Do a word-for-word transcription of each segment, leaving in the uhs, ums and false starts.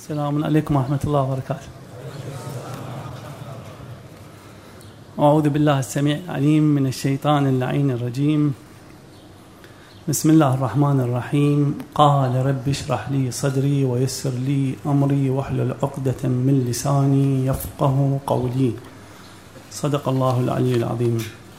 السلام عليكم ورحمة الله وبركاته. أعوذ بالله السميع العليم من الشيطان اللعين الرجيم. بسم الله الرحمن الرحيم. قال رب اشرح لي صدري ويسر لي أمري واحلل عقدة من لساني يفقه قولي. صدق الله العلي العظيم.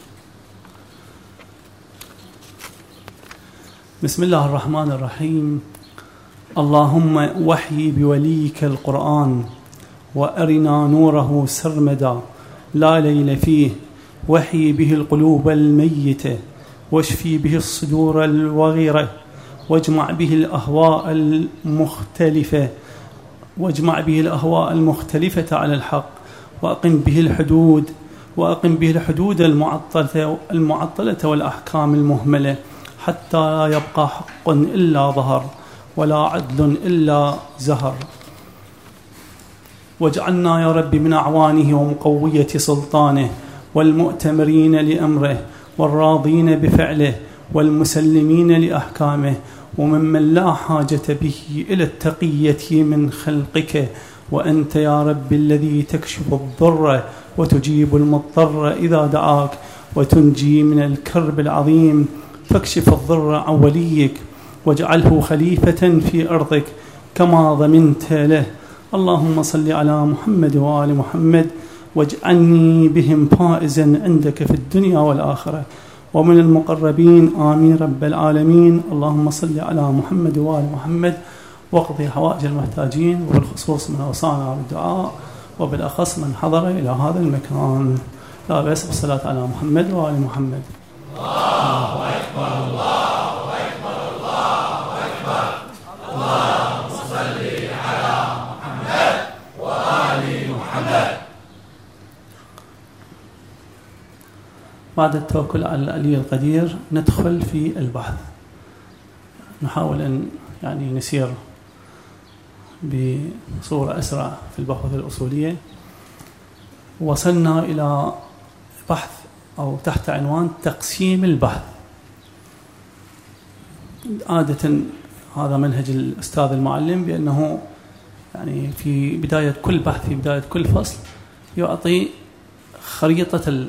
بسم الله الرحمن الرحيم. اللهم وحي بوليك القرآن وأرنا نوره سرمدا لا ليل فيه، وحي به القلوب الميتة واشفي به الصدور الوغيرة، واجمع به الأهواء المختلفة واجمع به الأهواء المختلفة على الحق، وأقم به الحدود وأقم به الحدود المعطلة المعطلة والأحكام المهملة، حتى لا يبقى حق إلا ظهر ولا عدل إلا زهر. واجعلنا يا رب من أعوانه ومقوية سلطانه والمؤتمرين لأمره والراضين بفعله والمسلمين لأحكامه، وممن لا حاجة به إلى التقية من خلقك، وأنت يا رب الذي تكشف الضر وتجيب المضطر إذا دعاك وتنجي من الكرب العظيم، فاكشف الضر عن وليك واجعله خليفة في أرضك كما ضمنت له. اللهم صل على محمد وآل محمد واجعلني بهم فائزا عندك في الدنيا والآخرة ومن المقربين، آمين رب العالمين. اللهم صل على محمد وآل محمد واقضي حوائج المحتاجين، وبالخصوص من أوصانا بالدعاء، وبالأخص من حضر إلى هذا المكان. لا بأس بالصلاة على محمد وآل محمد. الله أكبر الله أكبر الله أكبر. اللهم صل على محمد وآل محمد. بعد التوكل على العلي القدير ندخل في البحث. نحاول أن يعني نسير بصورة أسرع في البحوث الأصولية. وصلنا إلى بحث أو تحت عنوان تقسيم البحث. عادة هذا منهج الأستاذ المعلم، بأنه يعني في بداية كل بحث في بداية كل فصل يعطي خريطة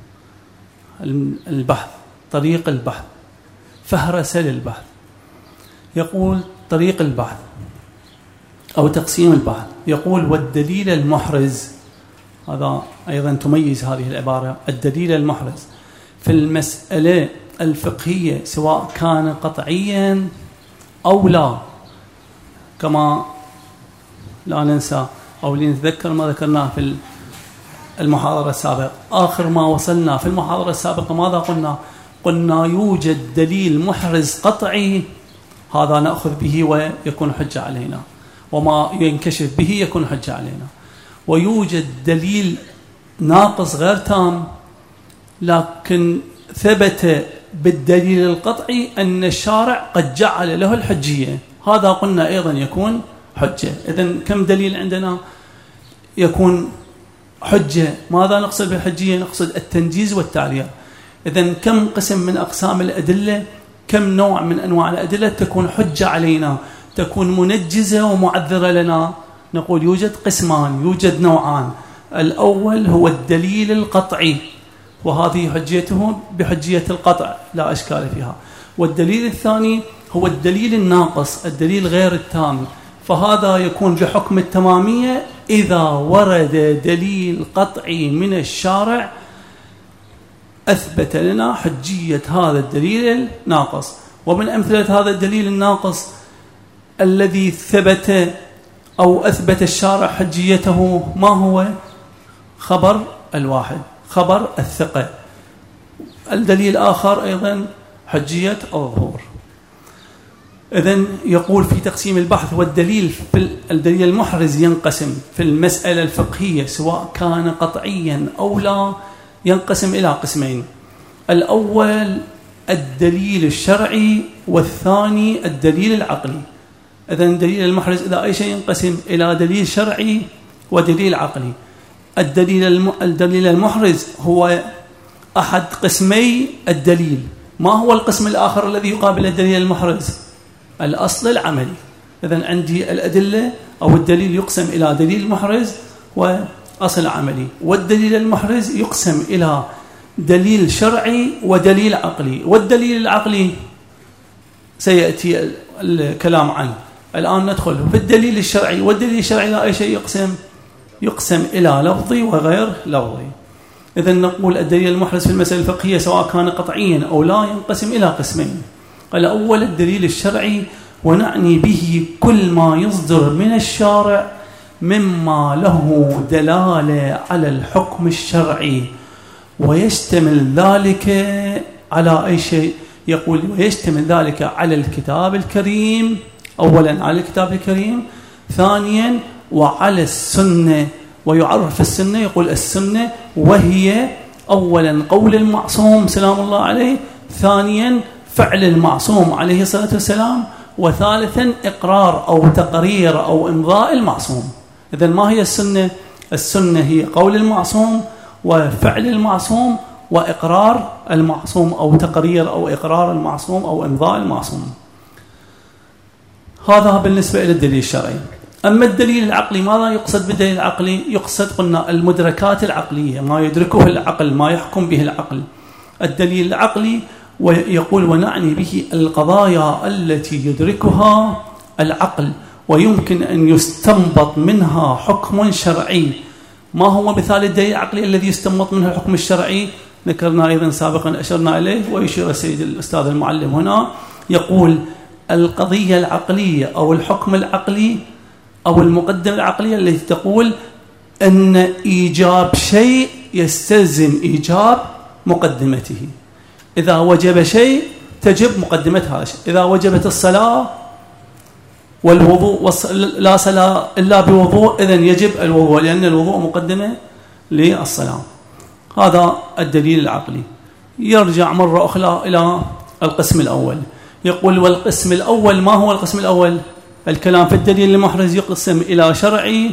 البحث، طريق البحث، فهرسة للبحث. يقول طريق البحث أو تقسيم البحث، يقول والدليل المحرز، هذا أيضا تميز هذه العبارة، الدليل المحرز في المسألة الفقهية سواء كان قطعيا أو لا، كما لا ننسى أو لنتذكر ما ذكرناه في المحاضرة السابقة. آخر ما وصلنا في المحاضرة السابقة ماذا قلنا؟ قلنا يوجد دليل محرز قطعي، هذا نأخذ به ويكون حجة علينا، وما ينكشف به يكون حجة علينا. ويوجد دليل ناقص غير تام، لكن ثبت بالدليل القطعي أن الشارع قد جعل له الحجية، هذا قلنا أيضا يكون حجة. إذن كم دليل عندنا يكون حجة؟ ماذا نقصد بالحجية؟ نقصد التنجيز والتعرية. إذن كم قسم من أقسام الأدلة، كم نوع من أنواع الأدلة تكون حجة علينا، تكون منجزة ومعذرة لنا؟ نقول يوجد قسمان، يوجد نوعان. الأول هو الدليل القطعي، وهذه حجيته بحجية القطع لا أشكال فيها. والدليل الثاني هو الدليل الناقص، الدليل غير التام، فهذا يكون بحكم التمامية إذا ورد دليل قطعي من الشارع أثبت لنا حجية هذا الدليل الناقص. ومن أمثلة هذا الدليل الناقص الذي ثبت أو أثبت الشارع حجيته ما هو؟ خبر الواحد، خبر الثقة. الدليل الآخر أيضا حجية الظهور. إذن يقول في تقسيم البحث والدليل في الدليل المحرز ينقسم في المسألة الفقهية سواء كان قطعيا أو لا، ينقسم إلى قسمين. الأول الدليل الشرعي، والثاني الدليل العقلي. إذن الدليل المحرز إذا أي شيء ينقسم إلى دليل شرعي ودليل عقلي. الدليل الدليل المحرز هو أحد قسمي الدليل. ما هو القسم الآخر الذي يقابل الدليل المحرز؟ الأصل العملي. إذن عندي الأدلة أو الدليل يقسم إلى دليل محرز وأصل عملي، والدليل المحرز يقسم إلى دليل شرعي ودليل عقلي. والدليل العقلي سيأتي الكلام عنه، الآن ندخل في الدليل الشرعي. والدليل الشرعي لا أي شيء يقسم يقسم إلى لفظي وغير لفظي. إذن نقول الدليل المحرز في المسألة الفقهية سواء كان قطعيا أو لا ينقسم إلى قسمين. الأول الدليل الشرعي، ونعني به كل ما يصدر من الشارع مما له دلالة على الحكم الشرعي، ويشتمل ذلك على أي شيء. يقول ويشتمل ذلك على الكتاب الكريم، أولا على الكتاب الكريم، ثانيا وعلى السنة. ويعرف السنة، يقول السنة وهي أولا قول المعصوم سلام الله عليه، ثانيا فعل المعصوم عليه الصلاة والسلام، وثالثا إقرار أو تقرير أو إمضاء المعصوم. إذن ما هي السنة؟ السنة هي قول المعصوم وفعل المعصوم وإقرار المعصوم أو تقرير أو إقرار المعصوم أو إمضاء المعصوم. هذا بالنسبة إلى الدليل الشرعي. أما الدليل العقلي، ماذا يقصد بالدليل العقلي؟ يقصد قلنا المدركات العقلية، ما يدركه العقل، ما يحكم به العقل. الدليل العقلي ويقول ونعني به القضايا التي يدركها العقل ويمكن أن يستنبط منها حكم شرعي. ما هو مثال الدليل العقلي الذي يستنبط منه الحكم الشرعي؟ ذكرنا أيضا سابقا، أشرنا إليه، ويشير السيد الأستاذ المعلم هنا، يقول القضية العقلية أو الحكم العقلي أو المقدمة العقلية التي تقول أن إيجاب شيء يستلزم إيجاب مقدمته. إذا وجب شيء تجب مقدمة هذا الشيء. إذا وجبت الصلاة والوضوء لا صلاة إلا بوضوء، إذن يجب الوضوء، لأن الوضوء مقدمة للصلاة. هذا الدليل العقلي. يرجع مرة أخرى إلى القسم الأول، يقول والقسم الأول، ما هو القسم الأول؟ الكلام في الدليل المحرز يقسم إلى شرعي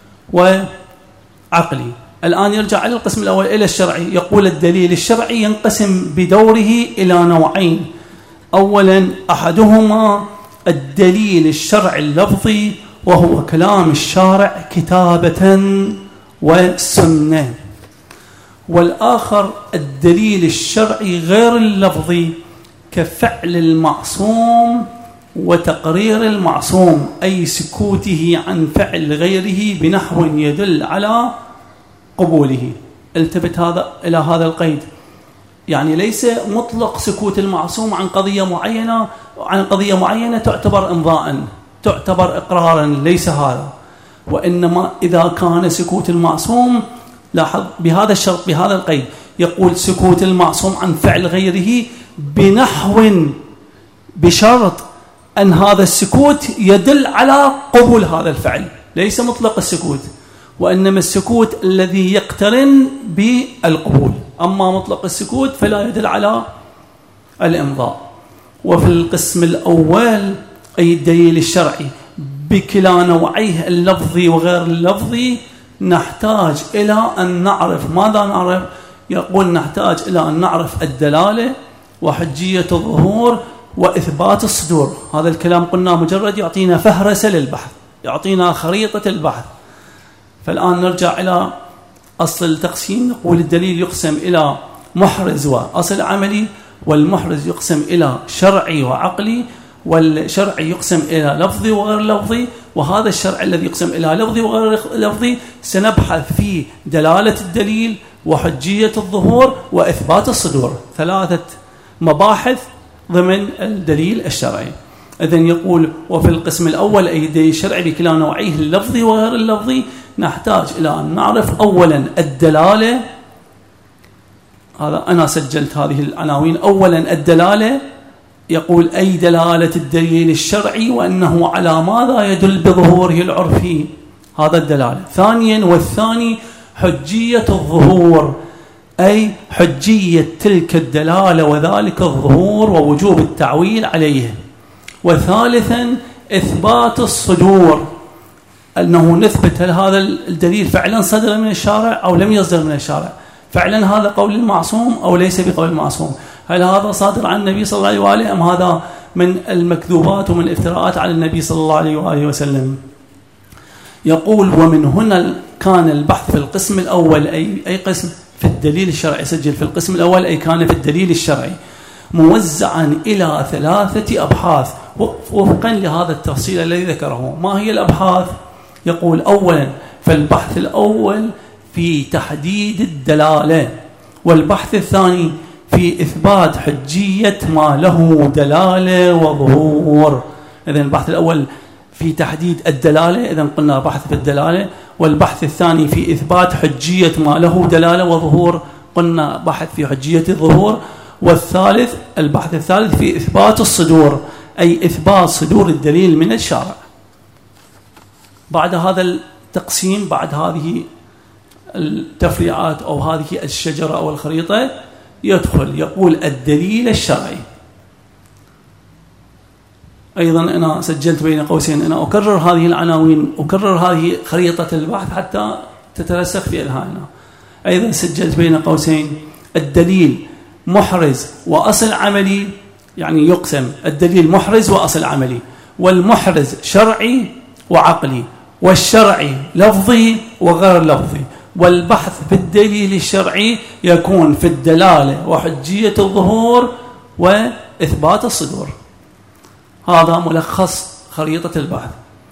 وعقلي. الآن يرجع إلى القسم الأول إلى الشرعي، يقول الدليل الشرعي ينقسم بدوره إلى نوعين. أولا أحدهما الدليل الشرعي اللفظي، وهو كلام الشارع كتابة وسنة. والآخر الدليل الشرعي غير اللفظي، كفعل المعصوم وتقرير المعصوم، أي سكوته عن فعل غيره بنحو يدل على قبوله. التفت هذا إلى هذا القيد، يعني ليس مطلق سكوت المعصوم عن قضية معينة عن قضية معينة تعتبر إمضاء، تعتبر إقرارا، ليس هذا. وإنما إذا كان سكوت المعصوم، لاحظ بهذا الشرط، بهذا القيد، يقول سكوت المعصوم عن فعل غيره بنحو، بشرط أن هذا السكوت يدل على قبول هذا الفعل، ليس مطلق السكوت، وإنما السكوت الذي يقترن بالقبول. أما مطلق السكوت فلا يدل على الإمضاء. وفي القسم الأول أي الدليل الشرعي بكلا نوعيه اللفظي وغير اللفظي، نحتاج إلى أن نعرف ماذا نعرف. يقول نحتاج إلى أن نعرف الدلالة وحجية الظهور وإثبات الصدور. هذا الكلام قلنا مجرد يعطينا فهرسة للبحث، يعطينا خريطة البحث. فالآن نرجع إلى أصل التقسيم، نقول الدليل يقسم إلى محرز وأصل عملي، والمحرز يقسم إلى شرعي وعقلي، والشرعي يقسم إلى لفظي وغير لفظي. وهذا الشرع الذي يقسم إلى لفظي وغير لفظي سنبحث في دلالة الدليل وحجية الظهور وإثبات الصدور، ثلاثة مباحث ضمن الدليل الشرعي. إذن يقول وفي القسم الأول أي الدليل الشرعي بكلا نوعيه اللفظي وغير اللفظي، نحتاج إلى أن نعرف أولا الدلالة. هذا أنا سجلت هذه العناوين. أولا الدلالة، يقول أي دلالة الدليل الشرعي وأنه على ماذا يدل بظهوره العرفي، هذا الدلالة. ثانيا والثاني حجية الظهور، أي حجية تلك الدلالة وذلك الظهور ووجوب التعويل عليه. وثالثا إثبات الصدور، أنه نثبت هل هذا الدليل فعلا صدر من الشارع أو لم يصدر من الشارع، فعلا هذا قول المعصوم أو ليس بقول المعصوم، هل هذا صادر عن النبي صلى الله عليه وآله أم هذا من المكذوبات ومن الافتراءات على النبي صلى الله عليه وآله وسلم. يقول ومن هنا كان البحث في القسم الأول أي, أي قسم في الدليل الشرعي، سجل في القسم الأول أي كان في الدليل الشرعي، موزعا إلى ثلاثة أبحاث وفقا لهذا التفصيل الذي ذكره. ما هي الأبحاث؟ يقول أولا فالبحث الأول في تحديد الدلالة، والبحث الثاني في إثبات حجية ما له دلالة وظهور. إذن البحث الأول في تحديد الدلالة، إذن قلنا بحث في الدلالة، والبحث الثاني في إثبات حجية ما له دلالة وظهور، قلنا بحث في حجية الظهور، والثالث البحث الثالث في إثبات الصدور أي إثبات صدور الدليل من الشارع. بعد هذا التقسيم، بعد هذه التفريعات أو هذه الشجرة أو الخريطة، يدخل يقول الدليل الشرعي. أيضا أنا سجلت بين قوسين، أنا أكرر هذه العناوين، أكرر هذه خريطة البحث حتى تترسخ في أذهاننا. أيضا سجلت بين قوسين الدليل محرز وأصل عملي، يعني يقسم الدليل محرز وأصل عملي، والمحرز شرعي وعقلي، والشرعي لفظي وغير لفظي. والبحث في الدليل الشرعي يكون في الدلالة وحجية الظهور وإثبات الصدور. هذا ملخص خريطة البحث.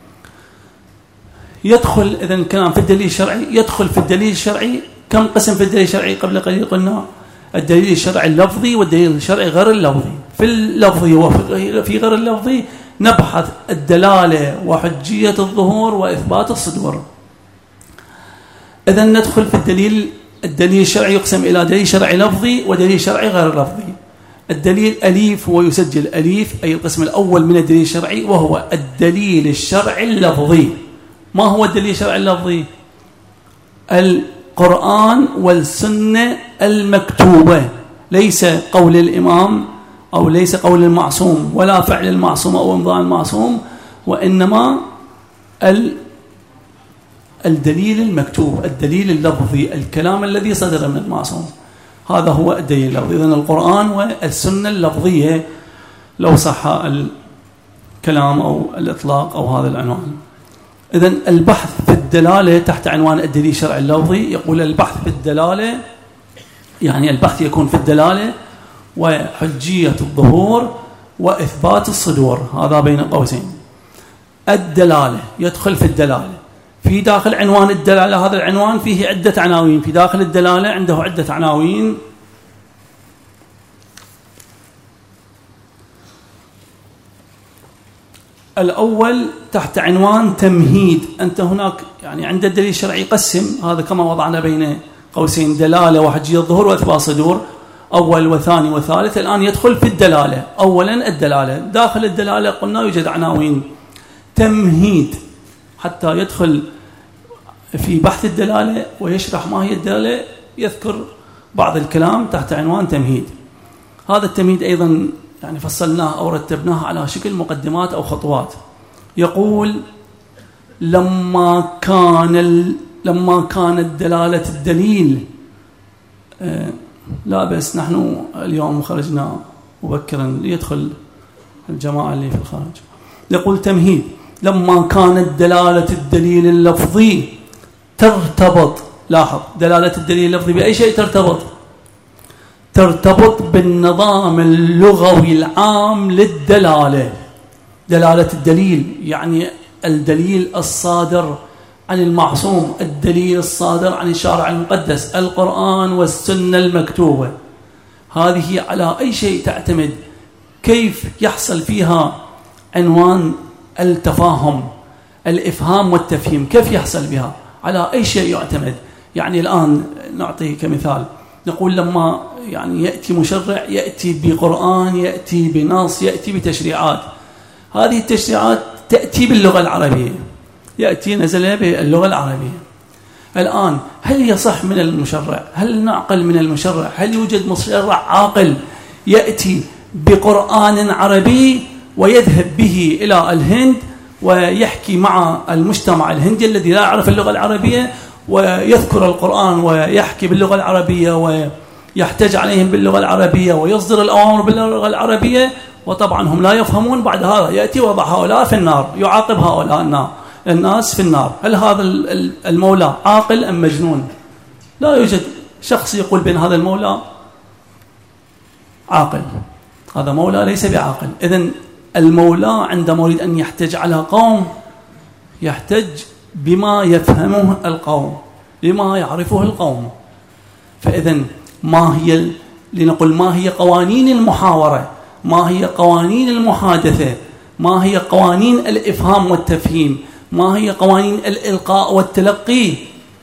يدخل إذن كلام في الدليل الشرعي، يدخل في الدليل الشرعي كم قسم في الدليل الشرعي؟ قبل قليل قلنا الدليل الشرعي اللفظي والدليل الشرعي غير اللفظي. في اللفظي وفي غير اللفظي نبحث الدلالة وحجية الظهور وإثبات الصدور. إذن ندخل في الدليل الدليل الشرعي يقسم إلى دليل شرعي لفظي ودليل شرعي غير لفظي. الدليل أليف هو يسجل أليف أي القسم الأول من الدليل الشرعي، وهو الدليل الشرعي اللفظي. ما هو الدليل الشرعي اللفظي؟ القرآن والسنة المكتوبة، ليس قول الإمام أو ليس قول المعصوم ولا فعل المعصوم أو امضاء المعصوم، وإنما الدليل المكتوب، الدليل اللفظي، الكلام الذي صدر من المعصوم، هذا هو الدليل اللفظي. إذن القرآن والسنة اللفظية لو صح الكلام أو الإطلاق أو هذا العنوان. إذن البحث في الدلالة تحت عنوان الدليل الشرعي اللفظي، يقول البحث في الدلالة يعني البحث يكون في الدلالة وحجية الظهور وإثبات الصدور، هذا بين قوسين. الدلالة يدخل في الدلالة في داخل عنوان الدلالة، هذا العنوان فيه عدة عناوين، في داخل الدلالة عنده عدة عناوين. الأول تحت عنوان تمهيد. أنت هناك يعني عند الدليل الشرعي قسم، هذا كما وضعنا بين قوسين دلالة وحجية الظهور وإثبات صدور، أول وثاني وثالث. الآن يدخل في الدلالة. أولا الدلالة، داخل الدلالة قلنا يوجد عناوين. تمهيد حتى يدخل في بحث الدلالة ويشرح ما هي الدلالة، يذكر بعض الكلام تحت عنوان تمهيد. هذا التمهيد أيضا يعني فصلناه أو رتبناه على شكل مقدمات أو خطوات. يقول لما كان ال... لما كانت دلالة الدليل آه لا بس نحن اليوم خرجنا مبكرا ليدخل الجماعة اللي في الخارج. يقول تمهيد لما كانت دلالة الدليل اللفظي ترتبط، لاحظ دلالة الدليل اللفظي بأي شيء ترتبط؟ ترتبط بالنظام اللغوي العام للدلالة. دلالة الدليل يعني الدليل الصادر عن المعصوم، الدليل الصادر عن الشارع المقدس، القرآن والسنة المكتوبة. هذه على أي شيء تعتمد؟ كيف يحصل فيها عنوان التفاهم، الإفهام والتفهيم، كيف يحصل بها؟ على أي شيء يعتمد؟ يعني الآن نعطي كمثال، نقول لما يعني يأتي مشرع يأتي بقرآن، يأتي بنص، يأتي بتشريعات. هذه التشريعات تأتي باللغة العربية، يأتي نزل باللغة العربية. الآن هل يصح من المشرع، هل نعقل من المشرع، هل يوجد مشرع عاقل يأتي بقرآن عربي ويذهب به إلى الهند ويحكي مع المجتمع الهندي الذي لا يعرف اللغة العربية ويذكر القرآن ويحكي باللغة العربية ويحتج عليهم باللغة العربية ويصدر الأوامر باللغة العربية، وطبعا هم لا يفهمون؟ بعد هذا يأتي وضع هؤلاء في النار، يعاقب هؤلاء النار الناس في النار. هل هذا المولى عاقل أم مجنون؟ لا يوجد شخص يقول بأن هذا المولى عاقل، هذا مولى ليس بعاقل. إذن المولى عندما يريد أن يحتج على قوم يحتج بما يفهمه القوم، بما يعرفه القوم. فإذن ما هي لنقول ما هي قوانين المحاورة، ما هي قوانين المحادثة، ما هي قوانين الإفهام والتفهيم، ما هي قوانين الإلقاء والتلقي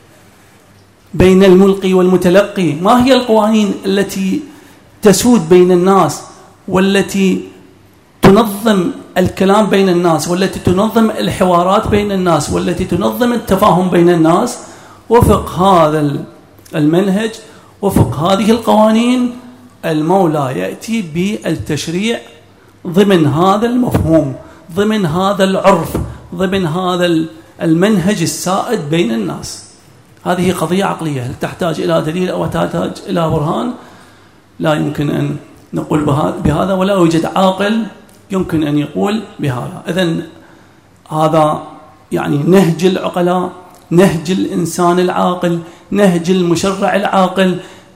بين الملقي والمتلقي، ما هي القوانين التي تسود بين الناس والتي تنظم الكلام بين الناس والتي تنظم الحوارات بين الناس والتي تنظم التفاهم بين الناس. وفق هذا المنهج، وفق هذه القوانين، المولى يأتي بالتشريع ضمن هذا المفهوم، ضمن هذا العرف، ضمن هذا المنهج السائد بين الناس. هذه قضية عقلية، هل تحتاج إلى دليل أو تحتاج إلى برهان؟ لا يمكن أن نقول بهذا، ولا يوجد عاقل يمكن أن يقول بهذا. إذن هذا يعني نهج العقلاء، نهج الإنسان العاقل، نهج المشرع العاقل،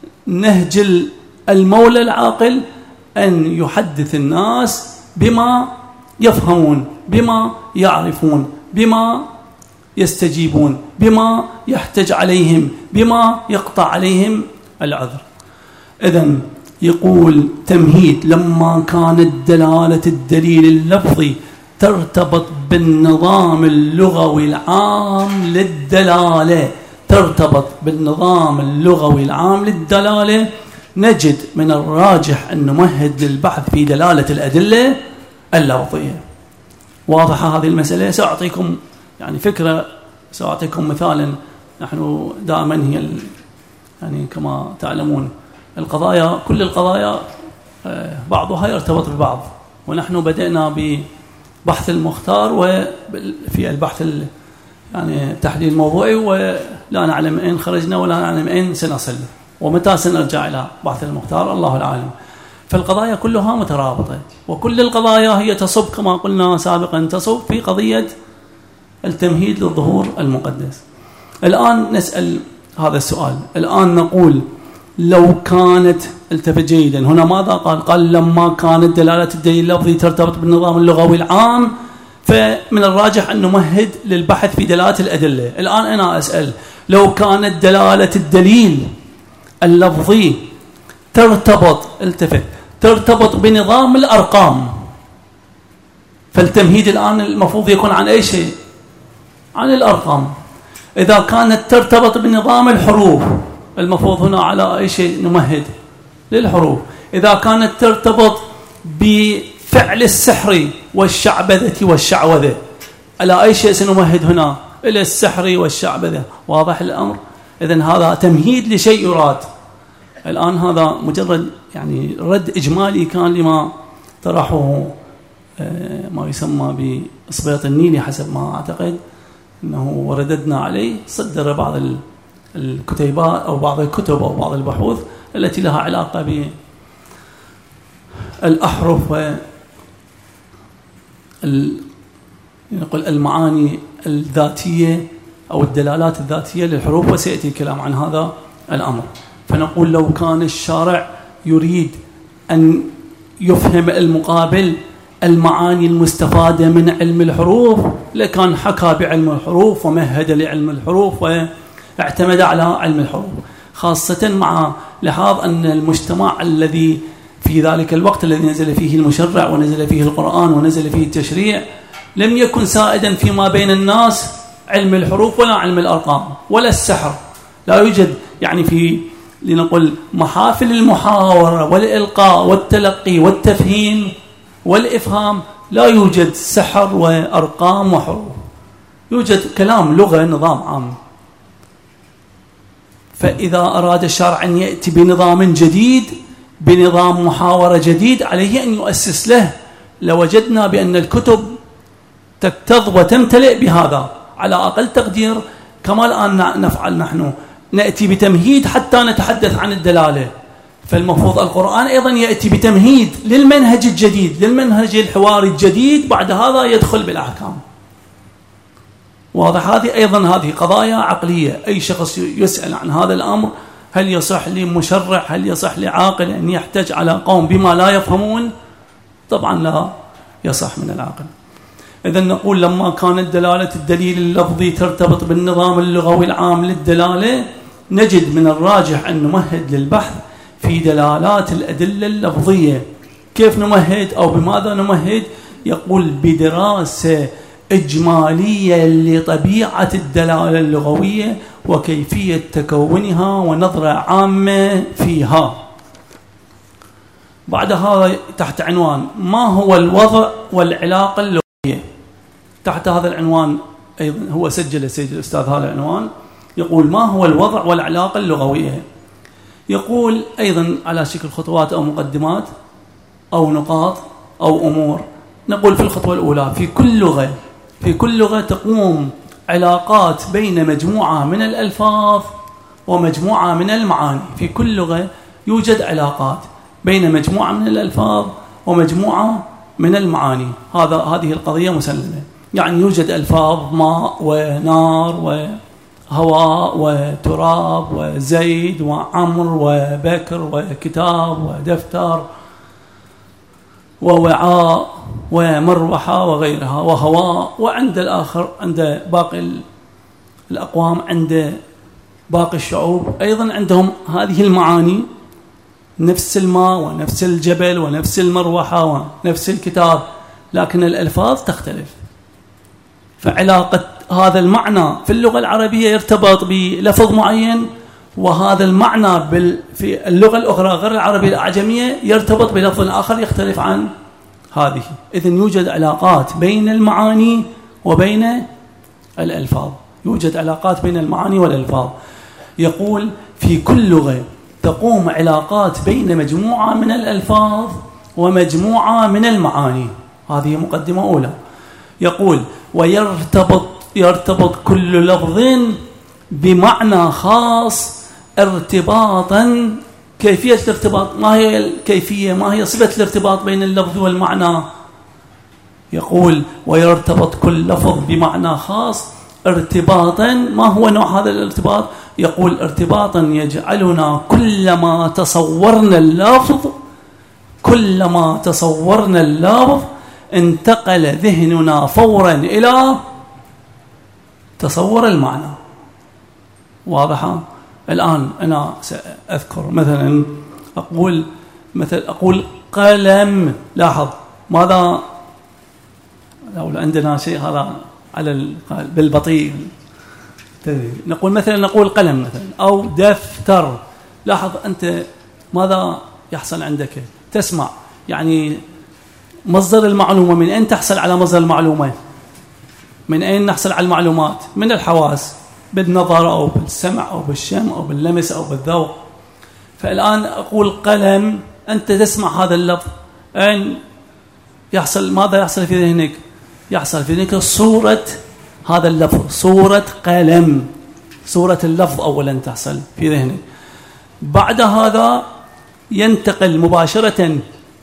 نهج المولى العاقل، أن يحدث الناس بما يفهمون، بما يعرفون، بما يستجيبون، بما يحتج عليهم، بما يقطع عليهم العذر. إذن يقول تمهيد: لما كانت دلالة الدليل اللفظي ترتبط بالنظام اللغوي العام للدلالة، ترتبط بالنظام اللغوي العام للدلالة، نجد من الراجح أن نمهد للبحث في دلالة الأدلة اللفظية. واضحة هذه المسألة؟ سأعطيكم يعني فكرة، سأعطيكم مثالا. نحن دائما هي يعني كما تعلمون القضايا، كل القضايا بعضها يرتبط ببعض، ونحن بدأنا ببحث المختار وفي البحث يعني التحليل الموضوعي، ولا نعلم أين خرجنا ولا نعلم أين سنصل ومتى سنرجع إلى بحث المختار، الله العالم. فالقضايا كلها مترابطة، وكل القضايا هي تصب كما قلنا سابقا، تصب في قضية التمهيد للظهور المقدس. الآن نسأل هذا السؤال، الآن نقول لو كانت، التفت جيدا، هنا ماذا قال؟ قال لما كانت دلالة الدليل اللفظي ترتبط بالنظام اللغوي العام، فمن الراجح أن نمهد للبحث في دلالة الأدلة. الآن أنا أسأل، لو كانت دلالة الدليل اللفظي ترتبط، التفت، ترتبط بنظام الأرقام، فالتمهيد الآن المفروض يكون عن أي شيء؟ عن الأرقام. إذا كانت ترتبط بنظام الحروف، المفروض هنا على أي شيء نمهد؟ للحروف. إذا كانت ترتبط بفعل السحر والشعبذة والشعوذة، على أي شيء سنمهد هنا؟ إلى السحر والشعبذة. واضح الأمر؟ إذن هذا تمهيد لشيء يراد. الآن هذا مجرد يعني رد إجمالي كان لما طرحه ما يسمى بإصبيط النيلي حسب ما أعتقد أنه، ورددنا عليه صدر بعض الكتيبات أو بعض الكتب أو بعض البحوث التي لها علاقة بالأحرف نقول المعاني الذاتية أو الدلالات الذاتية للحروف، وسيأتي الكلام عن هذا الأمر. فنقول لو كان الشارع يريد أن يفهم المقابل المعاني المستفادة من علم الحروف لكان حكى بعلم الحروف ومهد لعلم الحروف واعتمد على علم الحروف، خاصة مع لحاظ أن المجتمع الذي في ذلك الوقت الذي نزل فيه المشرع ونزل فيه القرآن ونزل فيه التشريع لم يكن سائدا فيما بين الناس علم الحروف ولا علم الأرقام ولا السحر. لا يوجد يعني في لنقل محافل المحاورة والإلقاء والتلقي والتفهيم والإفهام لا يوجد سحر وأرقام وحروف، يوجد كلام لغة نظام عام. فإذا أراد الشارع أن يأتي بنظام جديد بنظام محاورة جديد عليه أن يؤسس له، لوجدنا بأن الكتب تكتظ وتمتلئ بهذا على أقل تقدير، كما الآن نفعل نحن نأتي بتمهيد حتى نتحدث عن الدلالة. فالمفروض القرآن أيضا يأتي بتمهيد للمنهج الجديد، للمنهج الحواري الجديد، بعد هذا يدخل بالأحكام. واضح؟ هذه أيضا هذه قضايا عقلية. أي شخص يسأل عن هذا الأمر، هل يصح لمشرع، هل يصح لعاقل أن يحتج على قوم بما لا يفهمون؟ طبعا لا يصح من العقل. إذن نقول لما كانت دلالة الدليل اللفظي ترتبط بالنظام اللغوي العام للدلالة، نجد من الراجح أن نمهد للبحث في دلالات الأدلة اللفظية. كيف نمهد أو بماذا نمهد؟ يقول بدراسة إجمالية لطبيعة الدلالة اللغوية وكيفية تكونها ونظرة عامة فيها. بعد هذا تحت عنوان ما هو الوضع والعلاقة اللغوية، تحت هذا العنوان أيضا هو سجل السيد الأستاذ هذا العنوان، يقول ما هو الوضع والعلاقة اللغوية. يقول أيضا على شكل خطوات أو مقدمات أو نقاط أو أمور. نقول في الخطوة الأولى في كل لغة في كل لغة تقوم علاقات بين مجموعة من الألفاظ ومجموعة من المعاني. في كل لغة يوجد علاقات بين مجموعة من الألفاظ ومجموعة من المعاني. هذا هذه القضية مسلمة. يعني يوجد ألفاظ ماء ونار وهواء وتراب وزيد وعمر وبكر وكتاب ودفتر ووعاء ومروحة وغيرها وهواء. وعند الآخر عند باقي الأقوام عند باقي الشعوب أيضا عندهم هذه المعاني، نفس الماء ونفس الجبل ونفس المروحة ونفس الكتاب، لكن الألفاظ تختلف. فعلاقة هذا المعنى في اللغة العربية يرتبط بلفظ معين، وهذا المعنى في اللغة الأخرى غير العربية الأعجمية يرتبط بلفظ آخر يختلف عن هذه. إذن يوجد علاقات بين المعاني وبين الألفاظ، يوجد علاقات بين المعاني والألفاظ. يقول في كل لغة تقوم علاقات بين مجموعة من الألفاظ ومجموعة من المعاني. هذه مقدمة أولى. يقول ويرتبط يرتبط كل لفظ بمعنى خاص ارتباطا. كيفية الارتباط، ما هي الكيفية، ما هي صفة الارتباط بين اللفظ والمعنى؟ يقول ويرتبط كل لفظ بمعنى خاص ارتباطا. ما هو نوع هذا الارتباط؟ يقول ارتباطا يجعلنا كلما تصورنا اللفظ كلما تصورنا اللفظ انتقل ذهننا فورا إلى تصور المعنى. واضحة؟ الآن أنا سأذكر مثلا أقول مثل أقول قلم. لاحظ ماذا لو عندنا شيء هذا على بالبطيء نقول مثلا نقول قلم مثلا أو دفتر. لاحظ أنت ماذا يحصل عندك؟ تسمع، يعني مصدر المعلومة من أين تحصل على مصدر المعلومة؟ من أين نحصل على المعلومات؟ من الحواس، بالنظر أو بالسمع أو بالشم أو باللمس أو بالذوق. فالآن أقول قلم، أنت تسمع هذا اللفظ، أين يحصل؟ ماذا يحصل في ذهنك؟ يحصل في ذهنك صورة هذا اللفظ، صورة قلم، صورة اللفظ أولا تحصل في ذهنك. بعد هذا ينتقل مباشرة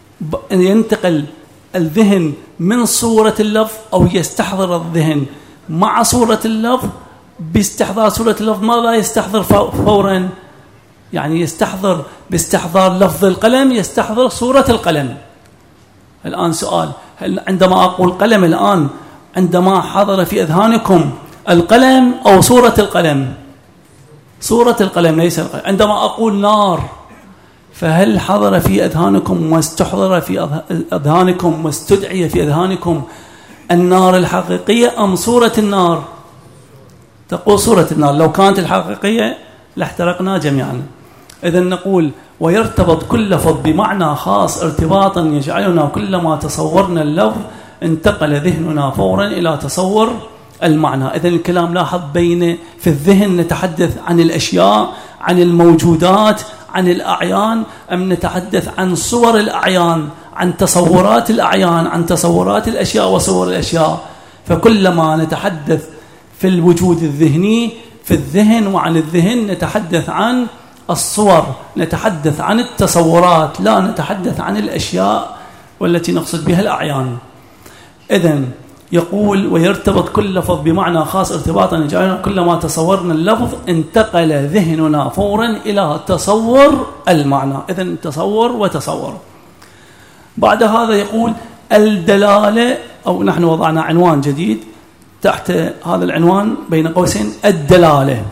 ينتقل الذهن من صورة اللفظ أو يستحضر الذهن مع صورة اللفظ. باستحضار صورة اللفظ ماذا يستحضر فورا؟ يعني يستحضر باستحضار لفظ القلم يستحضر صورة القلم. الآن سؤال، هل عندما أقول قلم الآن عندما حضر في أذهانكم القلم أو صورة القلم؟ صورة القلم ليس القلم. عندما أقول نار فهل حضر في أذهانكم واستحضر في أذهانكم واستدعي في أذهانكم النار الحقيقية أم صورة النار؟ تقول صورة النار. لو كانت الحقيقية لاحترقنا جميعا. إذن نقول ويرتبط كل لفظ بمعنى خاص ارتباطا يجعلنا كلما تصورنا اللفظ انتقل ذهننا فورا إلى تصور المعنى. إذن الكلام لاحظ بين في الذهن نتحدث عن الأشياء، عن الموجودات، عن الأعيان، أم نتحدث عن صور الأعيان، عن تصورات الأعيان، عن تصورات الأشياء وصور الأشياء. فكلما نتحدث في الوجود الذهني في الذهن وعن الذهن نتحدث عن الصور، نتحدث عن التصورات، لا نتحدث عن الأشياء والتي نقصد بها الأعيان. إذن يقول ويرتبط كل لفظ بمعنى خاص ارتباطا يجعلنا كلما تصورنا اللفظ انتقل ذهننا فورا إلى تصور المعنى. إذن تصور وتصور. بعد هذا يقول الدلالة، أو نحن وضعنا عنوان جديد تحت هذا العنوان بين قوسين الدلالة.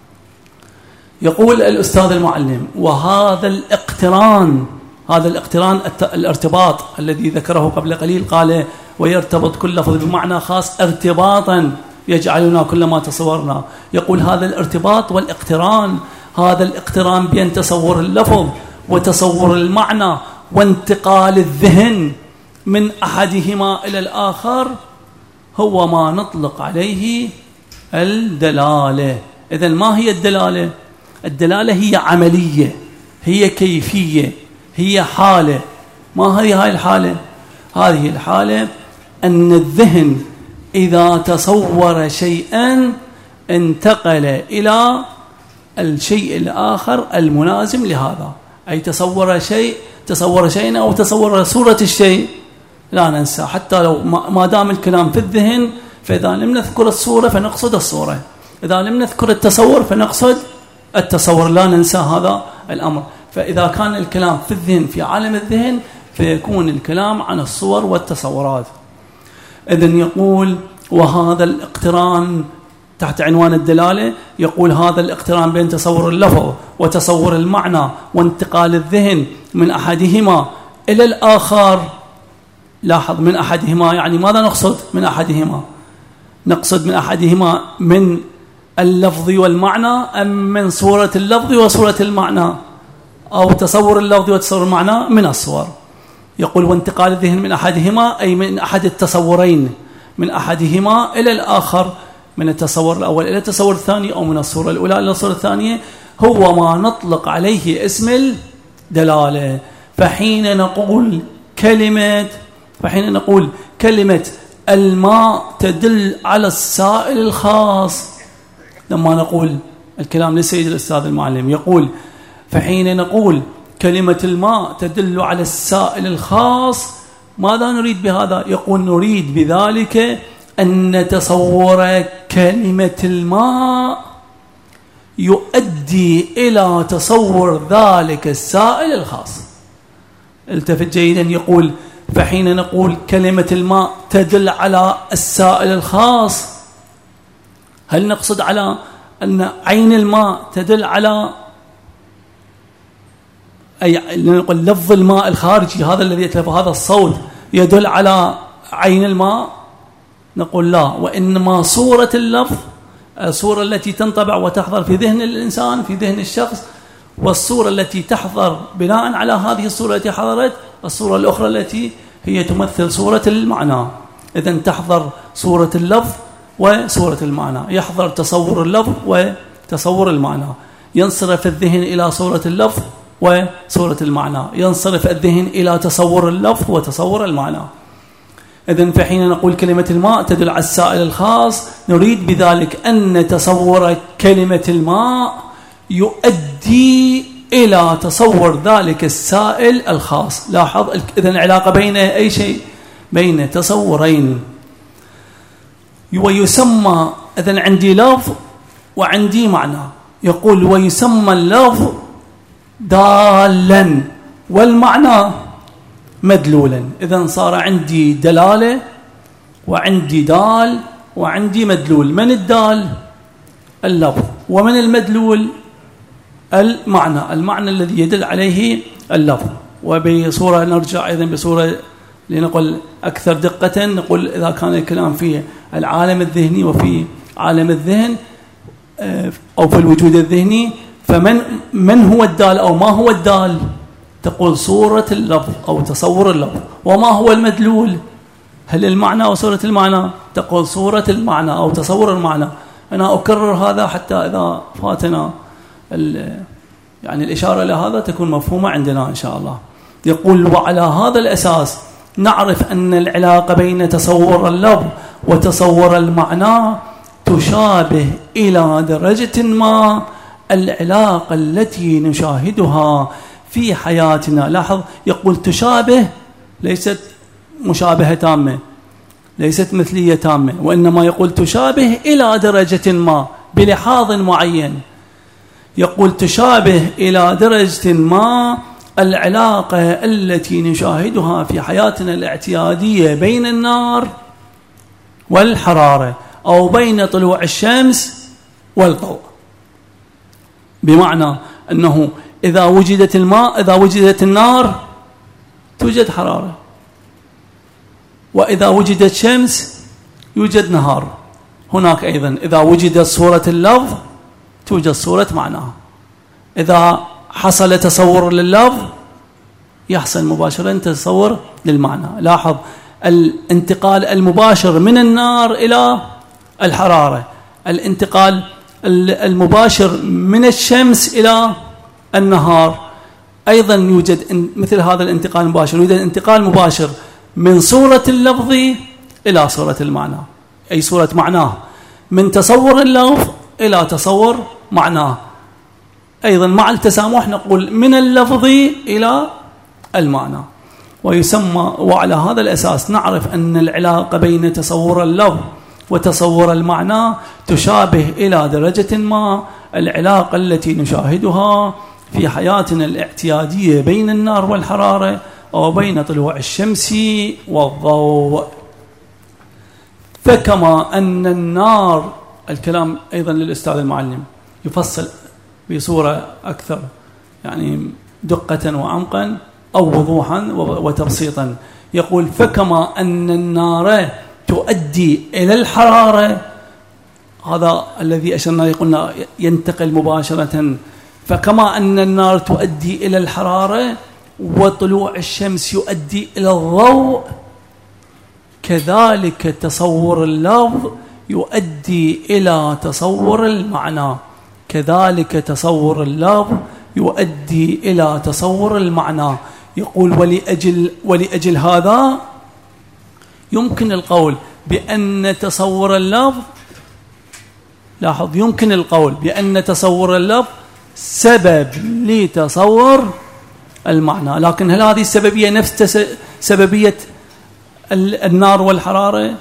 يقول الأستاذ المعلم وهذا الاقتران، هذا الاقتران الارتباط الذي ذكره قبل قليل، قال ويرتبط كل لفظ بمعنى خاص ارتباطا يجعلنا كلما تصورنا. يقول هذا الارتباط والاقتران، هذا الاقتران بين تصور اللفظ وتصور المعنى وانتقال الذهن من أحدهما إلى الآخر هو ما نطلق عليه الدلالة. إذن ما هي الدلالة؟ الدلالة هي عملية، هي كيفية، هي حالة. ما هي هاي الحالة؟ هذه الحالة أن الذهن إذا تصور شيئا انتقل إلى الشيء الآخر الملازم لهذا. أي تصور شيء تصور شيئا أو تصور صورة الشيء لا ننسى، حتى لو ما دام الكلام في الذهن، فإذا لم نذكر الصورة فنقصد الصورة، إذا لم نذكر التصور فنقصد التصور، لا ننسى هذا الأمر. فإذا كان الكلام في الذهن في عالم الذهن فيكون الكلام عن الصور والتصورات. إذن يقول وهذا الاقتران تحت عنوان الدلالة، يقول هذا الاقتران بين تصور اللفظ وتصور المعنى وانتقال الذهن من أحدهما إلى الآخر. لاحظ من أحدهما، يعني ماذا نقصد من أحدهما؟ نقصد من أحدهما من اللفظ والمعنى أم من صورة اللفظ وصورة المعنى، أو تصور اللفظ وتصور المعنى من الصور. يقول وانتقال الذهن من أحدهما أي من أحد التصورين، من أحدهما إلى الآخر، من التصور الأول إلى التصور الثاني أو من الصورة الأولى إلى الصورة الثانية، هو ما نطلق عليه اسم الدلالة. فحين نقول كلمة فحين نقول كلمة الماء تدل على السائل الخاص، لما نقول الكلام للسيد الأستاذ المعلم يقول فحين نقول كلمة الماء تدل على السائل الخاص، ماذا نريد بهذا؟ يقول نريد بذلك أن نتصور كلمة الماء يؤدي إلى تصور ذلك السائل الخاص. التفت جيدا، يقول فحين نقول كلمة الماء تدل على السائل الخاص، هل نقصد على أن عين الماء تدل على أي نقول لفظ الماء الخارجي هذا الذي يتلف هذا الصوت يدل على عين الماء؟ نقول لا، وإنما صورة اللفظ، الصورة التي تنطبع وتحضر في ذهن الإنسان في ذهن الشخص، والصورة التي تحضر بناء على هذه الصورة التي حضرت الصورة الأخرى التي هي تمثل صورة المعنى. إذن تحضر صورة اللفظ وصورة المعنى، يحضر تصور اللفظ وتصور المعنى، ينصرف الذهن إلى صورة اللفظ وصورة المعنى، ينصرف الذهن إلى تصور اللفظ وتصور المعنى. إذن فحين نقول كلمة الماء تدل على السائل الخاص، نريد بذلك أن نتصور كلمة الماء يؤدي إلى تصور ذلك السائل الخاص. لاحظ إذن العلاقة بين أي شيء، بين تصورين. ويسمى إذن عندي لفظ وعندي معنى، يقول ويسمى اللفظ دالا والمعنى مدلولا. إذن صار عندي دلالة وعندي دال وعندي مدلول. من الدال؟ اللفظ، ومن المدلول؟ المعنى، المعنى الذي يدل عليه اللفظ. وبصورة نرجع أيضا بصورة لنقول أكثر دقة، نقول إذا كان الكلام في العالم الذهني وفي عالم الذهن أو في الوجود الذهني، فمن من هو الدال أو ما هو الدال؟ تقول صورة اللفظ أو تصور اللفظ. وما هو المدلول؟ هل المعنى أو صورة المعنى؟ تقول صورة المعنى أو تصور المعنى. أنا أكرر هذا حتى إذا فاتنا يعني الإشارة لهذا تكون مفهومة عندنا إن شاء الله. يقول وعلى هذا الأساس نعرف أن العلاقة بين تصور اللفظ وتصور المعنى تشابه إلى درجة ما العلاقة التي نشاهدها في حياتنا. لاحظ، يقول تشابه، ليست مشابهة تامة، ليست مثلية تامة، وإنما يقول تشابه إلى درجة ما بلحاظ معين. يقول تشابه إلى درجة ما العلاقة التي نشاهدها في حياتنا الاعتيادية بين النار والحرارة، أو بين طلوع الشمس والضوء. بمعنى أنه إذا وجدت الماء إذا وجدت النار توجد حرارة، وإذا وجدت شمس يوجد نهار. هناك أيضا إذا وجدت صورة اللفظ توجد صورة معناه. إذا حصل تصور لللفظ يحصل مباشرة تصور للمعنى. لاحظ الانتقال المباشر من النار إلى الحرارة، الانتقال المباشر من الشمس إلى النهار، أيضا يوجد مثل هذا الانتقال المباشر. يوجد انتقال مباشر من صورة اللفظ إلى صورة المعنى، أي صورة معناه، من تصور اللفظ إلى تصور معناه. أيضا مع التسامح نقول من اللفظ إلى المعنى. ويسمى وعلى هذا الأساس نعرف أن العلاقة بين تصور اللفظ وتصور المعنى تشابه إلى درجة ما العلاقة التي نشاهدها في حياتنا الاعتيادية بين النار والحرارة، أو بين طلوع الشمس والضوء. فكما أن النار، الكلام أيضا للأستاذ المعلم يفصل بصورة أكثر يعني دقة وعمقا أو وضوحا وتبسيطا. يقول فكما أن النار تؤدي إلى الحرارة، هذا الذي أشرنا يقولنا ينتقل مباشرة. فكما أن النار تؤدي إلى الحرارة وطلوع الشمس يؤدي إلى الضوء، كذلك تصور اللفظ يؤدي إلى تصور المعنى. كذلك تصور اللفظ يؤدي إلى تصور المعنى. يقول ولأجل, ولأجل هذا يمكن القول بأن تصور اللفظ، لاحظ يمكن القول بأن تصور اللفظ سبب لتصور المعنى. لكن هل هذه السببية نفس سببية النار والحرارة،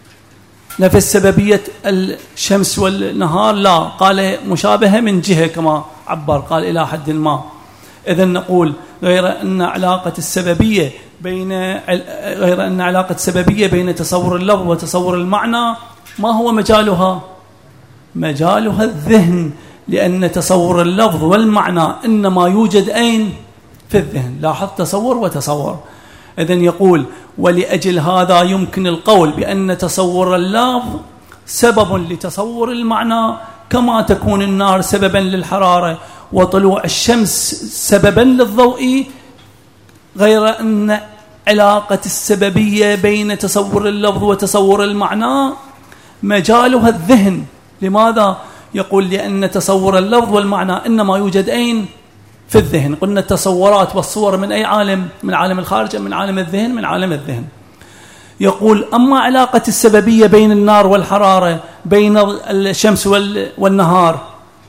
نفس سببية الشمس والنهار؟ لا، قال مشابهة من جهة كما عبر، قال إلى حد ما. إذن نقول غير أن علاقة السببية بين غير أن علاقة السببية بين تصور اللفظ وتصور المعنى ما هو مجالها؟ مجالها الذهن، لأن تصور اللفظ والمعنى إنما يوجد أين؟ في الذهن. لاحظ تصور وتصور. إذن يقول ولأجل هذا يمكن القول بأن تصور اللفظ سبب لتصور المعنى، كما تكون النار سببا للحرارة وطلوع الشمس سببا للضوء، غير أن علاقة السببية بين تصور اللفظ وتصور المعنى مجالها الذهن. لماذا؟ يقول لأن تصور اللفظ والمعنى إنما يوجد أين؟ في الذهن. قلنا التصورات والصور من أي عالم؟ من عالم الخارج، من عالم الذهن؟ من عالم الذهن. يقول أما علاقة السببية بين النار والحرارة، بين الشمس والنهار،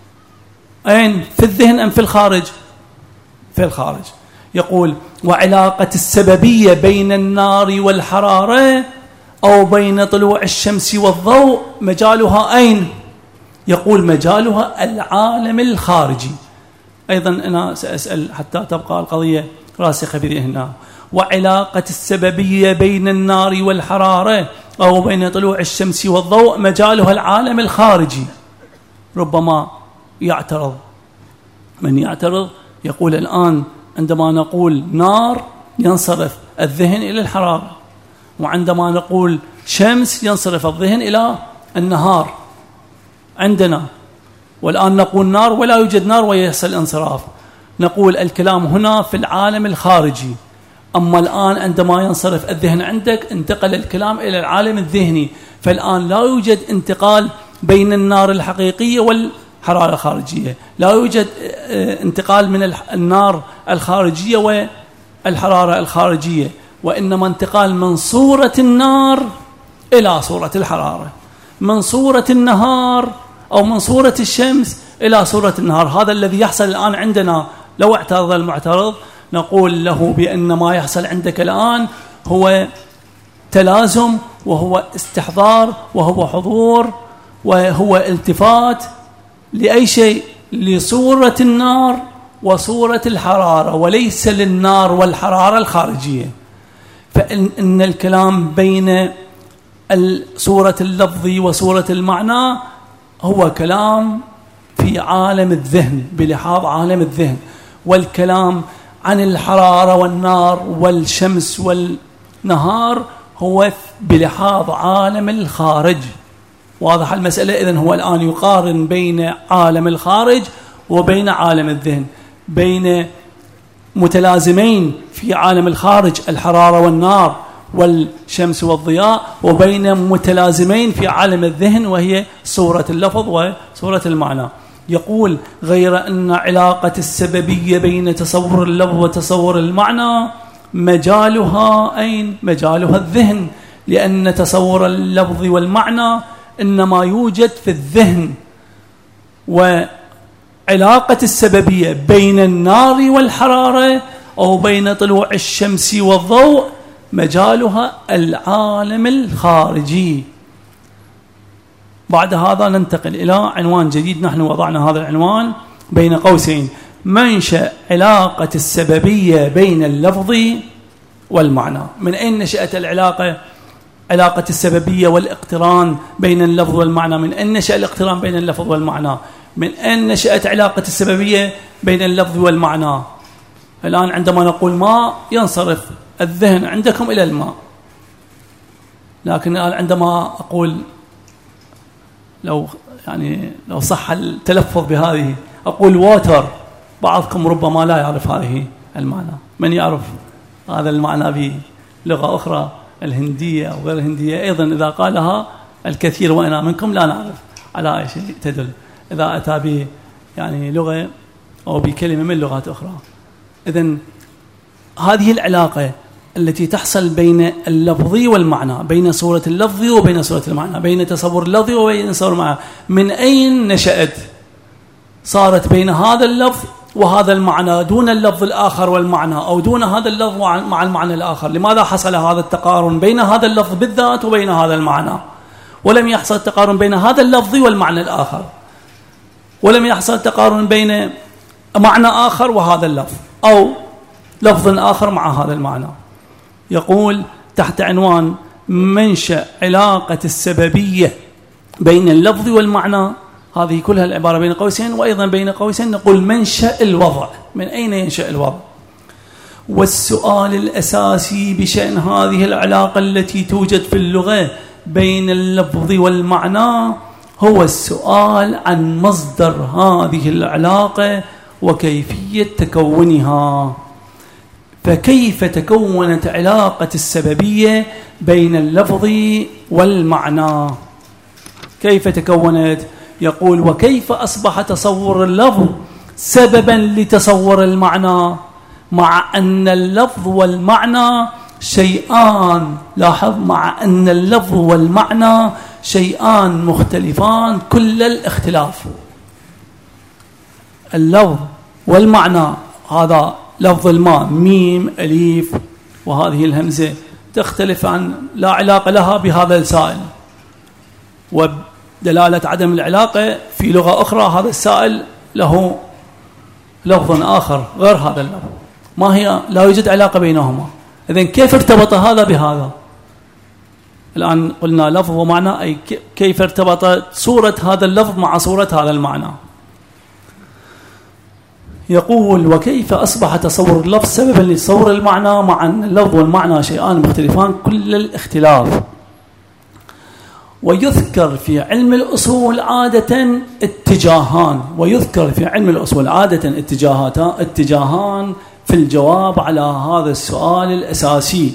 أين؟ في الذهن أم في الخارج؟ في الخارج. يقول وعلاقة السببية بين النار والحرارة أو بين طلوع الشمس والضوء مجالها أين؟ يقول مجالها العالم الخارجي. أيضا أنا سأسأل حتى تبقى القضية راسخة بذهننا. وعلاقة السببية بين النار والحرارة أو بين طلوع الشمس والضوء مجالها العالم الخارجي. ربما يعترض من يعترض يقول الآن عندما نقول نار ينصرف الذهن إلى الحرارة، وعندما نقول شمس ينصرف الذهن إلى النهار عندنا، والآن نقول نار ولا يوجد نار ويحصل انصراف. نقول الكلام هنا في العالم الخارجي، أما الآن عندما ينصرف الذهن عندك انتقل الكلام إلى العالم الذهني. فالآن لا يوجد انتقال بين النار الحقيقية والحرارة الخارجية، لا يوجد انتقال من النار الخارجية والحرارة الخارجية، وإنما انتقال من صورة النار إلى صورة الحرارة، من صورة النهار أو من صورة الشمس إلى صورة النهار. هذا الذي يحصل الآن عندنا. لو اعترض المعترض نقول له بأن ما يحصل عندك الآن هو تلازم، وهو استحضار، وهو حضور، وهو التفات لأي شيء؟ لصورة النار وصورة الحرارة، وليس للنار والحرارة الخارجية. فإن الكلام بين صورة اللفظ وصورة المعنى هو كلام في عالم الذهن، بلحاظ عالم الذهن، والكلام عن الحرارة والنار والشمس والنهار هو بلحاظ عالم الخارج. واضح المسألة؟ إذن هو الآن يقارن بين عالم الخارج وبين عالم الذهن، بين متلازمين في عالم الخارج الحرارة والنار والشمس والضياء، وبين متلازمين في عالم الذهن وهي صورة اللفظ وصورة المعنى. يقول: غير أن علاقة السببية بين تصور اللفظ وتصور المعنى مجالها أين؟ مجالها الذهن، لأن تصور اللفظ والمعنى إنما يوجد في الذهن، وعلاقة السببية بين النار والحرارة أو بين طلوع الشمس والضوء مجالها العالم الخارجي. بعد هذا ننتقل إلى عنوان جديد، نحن وضعنا هذا العنوان بين قوسين: منشأ علاقة السببية بين اللفظ والمعنى. من أين نشأت العلاقة؟ علاقة السببية والاقتران بين اللفظ والمعنى. من أين نشأ الاقتران بين اللفظ والمعنى؟ من أين نشأت علاقة السببية بين اللفظ والمعنى؟ الآن عندما نقول ماء ينصرف الذهن عندكم إلى الماء، لكن الآن عندما أقول، لو يعني لو صح التلفظ بهذه، أقول واتر، بعضكم ربما لا يعرف هذه المعنى. من يعرف هذا المعنى بلغة أخرى، الهندية أو غير الهندية؟ أيضا إذا قالها الكثير وأنا منكم لا نعرف على أي شيء تدل، إذا أتى ب يعني لغة أو بكلمة من لغات أخرى. إذن هذه العلاقة التي تحصل بين اللفظ والمعنى، بين صورة اللفظ وبين صورة المعنى، بين تصور اللفظ وبين تصور المعنى، من أين نشأت؟ صارت بين هذا اللفظ وهذا المعنى دون اللفظ الآخر والمعنى، أو دون هذا اللفظ مع المعنى الآخر. لماذا حصل هذا التقارن بين هذا اللفظ بالذات وبين هذا المعنى، ولم يحصل التقارن بين هذا اللفظ والمعنى الآخر، ولم يحصل التقارن بين معنى آخر وهذا اللفظ، أو لفظ آخر مع هذا المعنى؟ يقول تحت عنوان منشأ علاقة السببية بين اللفظ والمعنى، هذه كلها العبارة بين قوسين، وأيضا بين قوسين نقول منشأ الوضع. من أين ينشأ الوضع؟ والسؤال الأساسي بشأن هذه العلاقة التي توجد في اللغة بين اللفظ والمعنى هو السؤال عن مصدر هذه العلاقة وكيفية تكونها. فكيف تكونت علاقة السببية بين اللفظ والمعنى؟ كيف تكونت؟ يقول: وكيف أصبح تصور اللفظ سببا لتصور المعنى، مع أن اللفظ والمعنى شيئان، لاحظ، مع أن اللفظ والمعنى شيئان مختلفان كل الاختلاف. اللفظ والمعنى، هذا لفظ الماء ميم أليف وهذه الهمزة تختلف عن، لا علاقة لها بهذا السائل، ودلالة عدم العلاقة في لغة أخرى هذا السائل له لفظ آخر غير هذا اللفظ، ما هي، لا يوجد علاقة بينهما. إذن كيف ارتبط هذا بهذا؟ الآن قلنا لفظ ومعنى، أي كيف ارتبطت صورة هذا اللفظ مع صورة هذا المعنى. يقول: وكيف أصبح تصور اللفظ سببا لتصور المعنى، مع أن اللفظ والمعنى شيئان مختلفان كل الاختلاف. ويذكر في علم الأصول عادة اتجاهان، ويذكر في علم الأصول عادة اتجاهان في الجواب على هذا السؤال الأساسي.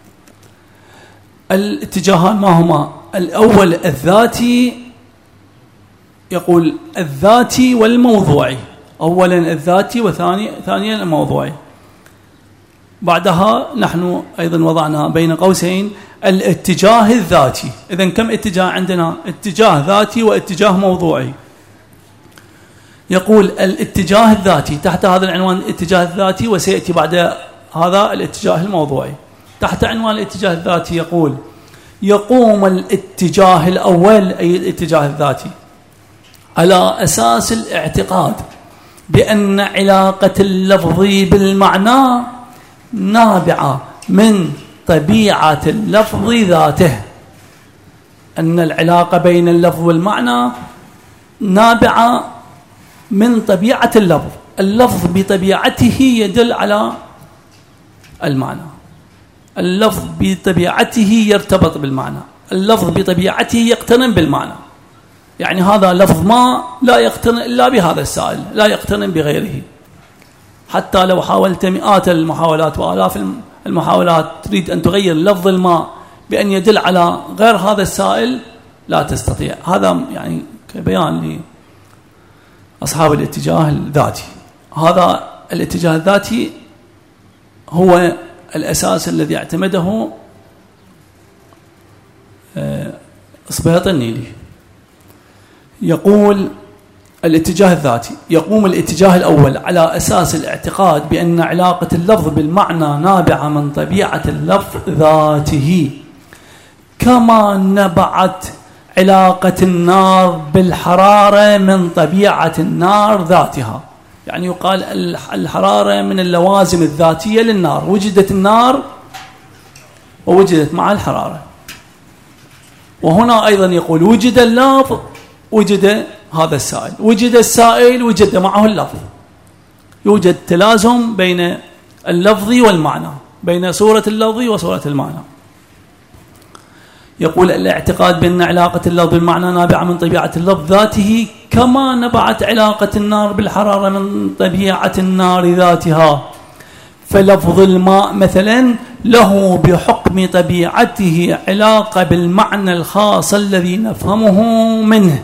الاتجاهان ما هما؟ الأول الذاتي، يقول الذاتي والموضوعي، أولا الذاتي وثاني ثانيا الموضوعي. بعدها نحن أيضا وضعنا بين قوسين الاتجاه الذاتي. إذن كم اتجاه عندنا؟ اتجاه ذاتي واتجاه موضوعي. يقول الاتجاه الذاتي تحت هذا العنوان الاتجاه الذاتي، وسيأتي بعد هذا الاتجاه الموضوعي. تحت عنوان الاتجاه الذاتي يقول: يقوم الاتجاه الأول أي الاتجاه الذاتي على أساس الاعتقاد بأن علاقة اللفظ بالمعنى نابعة من طبيعة اللفظ ذاته، أن العلاقة بين اللفظ والمعنى نابعة من طبيعة اللفظ. اللفظ بطبيعته يدل على المعنى، اللفظ بطبيعته يرتبط بالمعنى، اللفظ بطبيعته يقترن بالمعنى. يعني هذا لفظ ما لا يقترن إلا بهذا السائل، لا يقترن بغيره. حتى لو حاولت مئات المحاولات وآلاف المحاولات تريد أن تغير لفظ الماء بأن يدل على غير هذا السائل لا تستطيع. هذا يعني كبيان لأصحاب الاتجاه الذاتي. هذا الاتجاه الذاتي هو الأساس الذي اعتمده إصبهاط النيلي. يقول الاتجاه الذاتي: يقوم الاتجاه الأول على أساس الاعتقاد بأن علاقة اللفظ بالمعنى نابعة من طبيعة اللفظ ذاته، كما نبعت علاقة النار بالحرارة من طبيعة النار ذاتها. يعني يقال الحرارة من اللوازم الذاتية للنار، وجدت النار ووجدت مع الحرارة. وهنا أيضا يقول: وجد اللفظ وجد هذا السائل، وجد السائل وجد معه اللفظ، يوجد تلازم بين اللفظ والمعنى، بين صورة اللفظ وصورة المعنى. يقول الاعتقاد بأن علاقة اللفظ بالمعنى نابعة من طبيعة اللفظ ذاته، كما نبعت علاقة النار بالحرارة من طبيعة النار ذاتها. فلفظ الماء مثلا له بحكم طبيعته علاقة بالمعنى الخاص الذي نفهمه منه،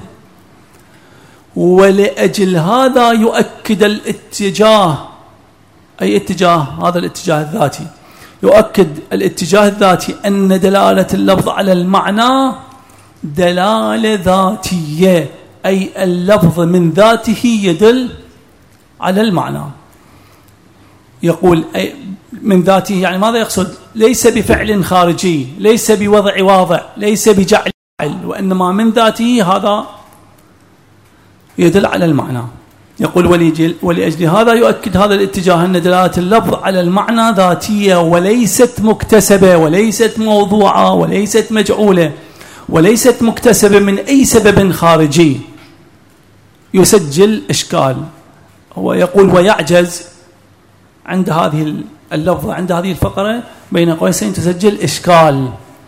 ولأجل هذا يؤكد الاتجاه، أي اتجاه؟ هذا الاتجاه الذاتي. يؤكد الاتجاه الذاتي أن دلالة اللفظ على المعنى دلالة ذاتية، أي اللفظ من ذاته يدل على المعنى. يقول أي من ذاته، يعني ماذا يقصد؟ ليس بفعل خارجي، ليس بوضع واضع، ليس بجعل، وإنما من ذاته هذا يدل على المعنى. يقول: ولأجل هذا يؤكد هذا الاتجاه أن دلالة اللفظ على المعنى ذاتية وليست مكتسبة، وليست موضوعة، وليست مجعولة، وليست مكتسبة من أي سبب خارجي يسجل إشكال. هو يقول: ويعجز عند هذه اللفظة، عند هذه الفقرة بين قوسين تسجل إشكال،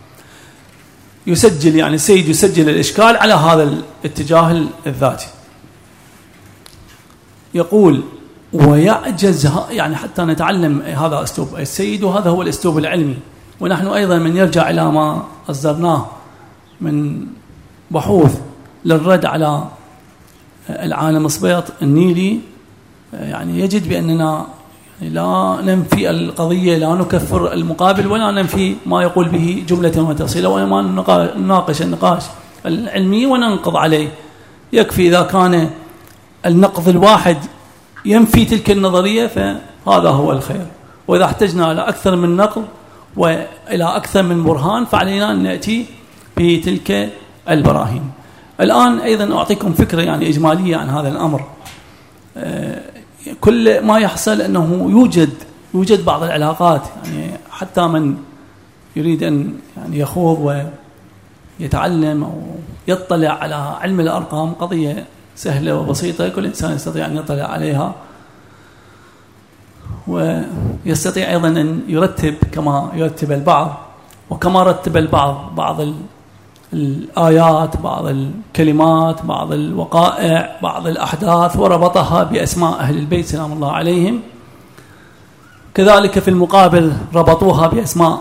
يسجل يعني السيد يسجل الإشكال على هذا الاتجاه الذاتي. يقول: ويعجز، يعني حتى نتعلم هذا أسلوب السيد، وهذا هو الأسلوب العلمي. ونحن أيضا من يرجع إلى ما أصدرناه من بحوث للرد على العالم إصبهاط النيلي، يعني يجد بأننا لا ننفي القضية، لا نكفر المقابل، ولا ننفي ما يقول به جملة وتفصيلا، وإنما نناقش النقاش العلمي وننقض عليه. يكفي إذا كان النقض الواحد ينفي تلك النظرية فهذا هو الخير، وإذا احتجنا إلى أكثر من نقض وإلى أكثر من برهان فعلينا أن نأتي بتلك البراهين. الآن أيضا أعطيكم فكرة يعني إجمالية عن هذا الأمر. كل ما يحصل أنه يوجد يوجد بعض العلاقات، يعني حتى من يريد أن يعني يخوض ويتعلم أو يطلع على علم الأرقام، قضية سهلة وبسيطة، كل إنسان يستطيع أن يطلع عليها، ويستطيع أيضا أن يرتب كما يرتب البعض، وكما رتب البعض بعض الآيات، بعض الكلمات، بعض الوقائع، بعض الأحداث، وربطها بأسماء أهل البيت سلام الله عليهم. كذلك في المقابل ربطوها بأسماء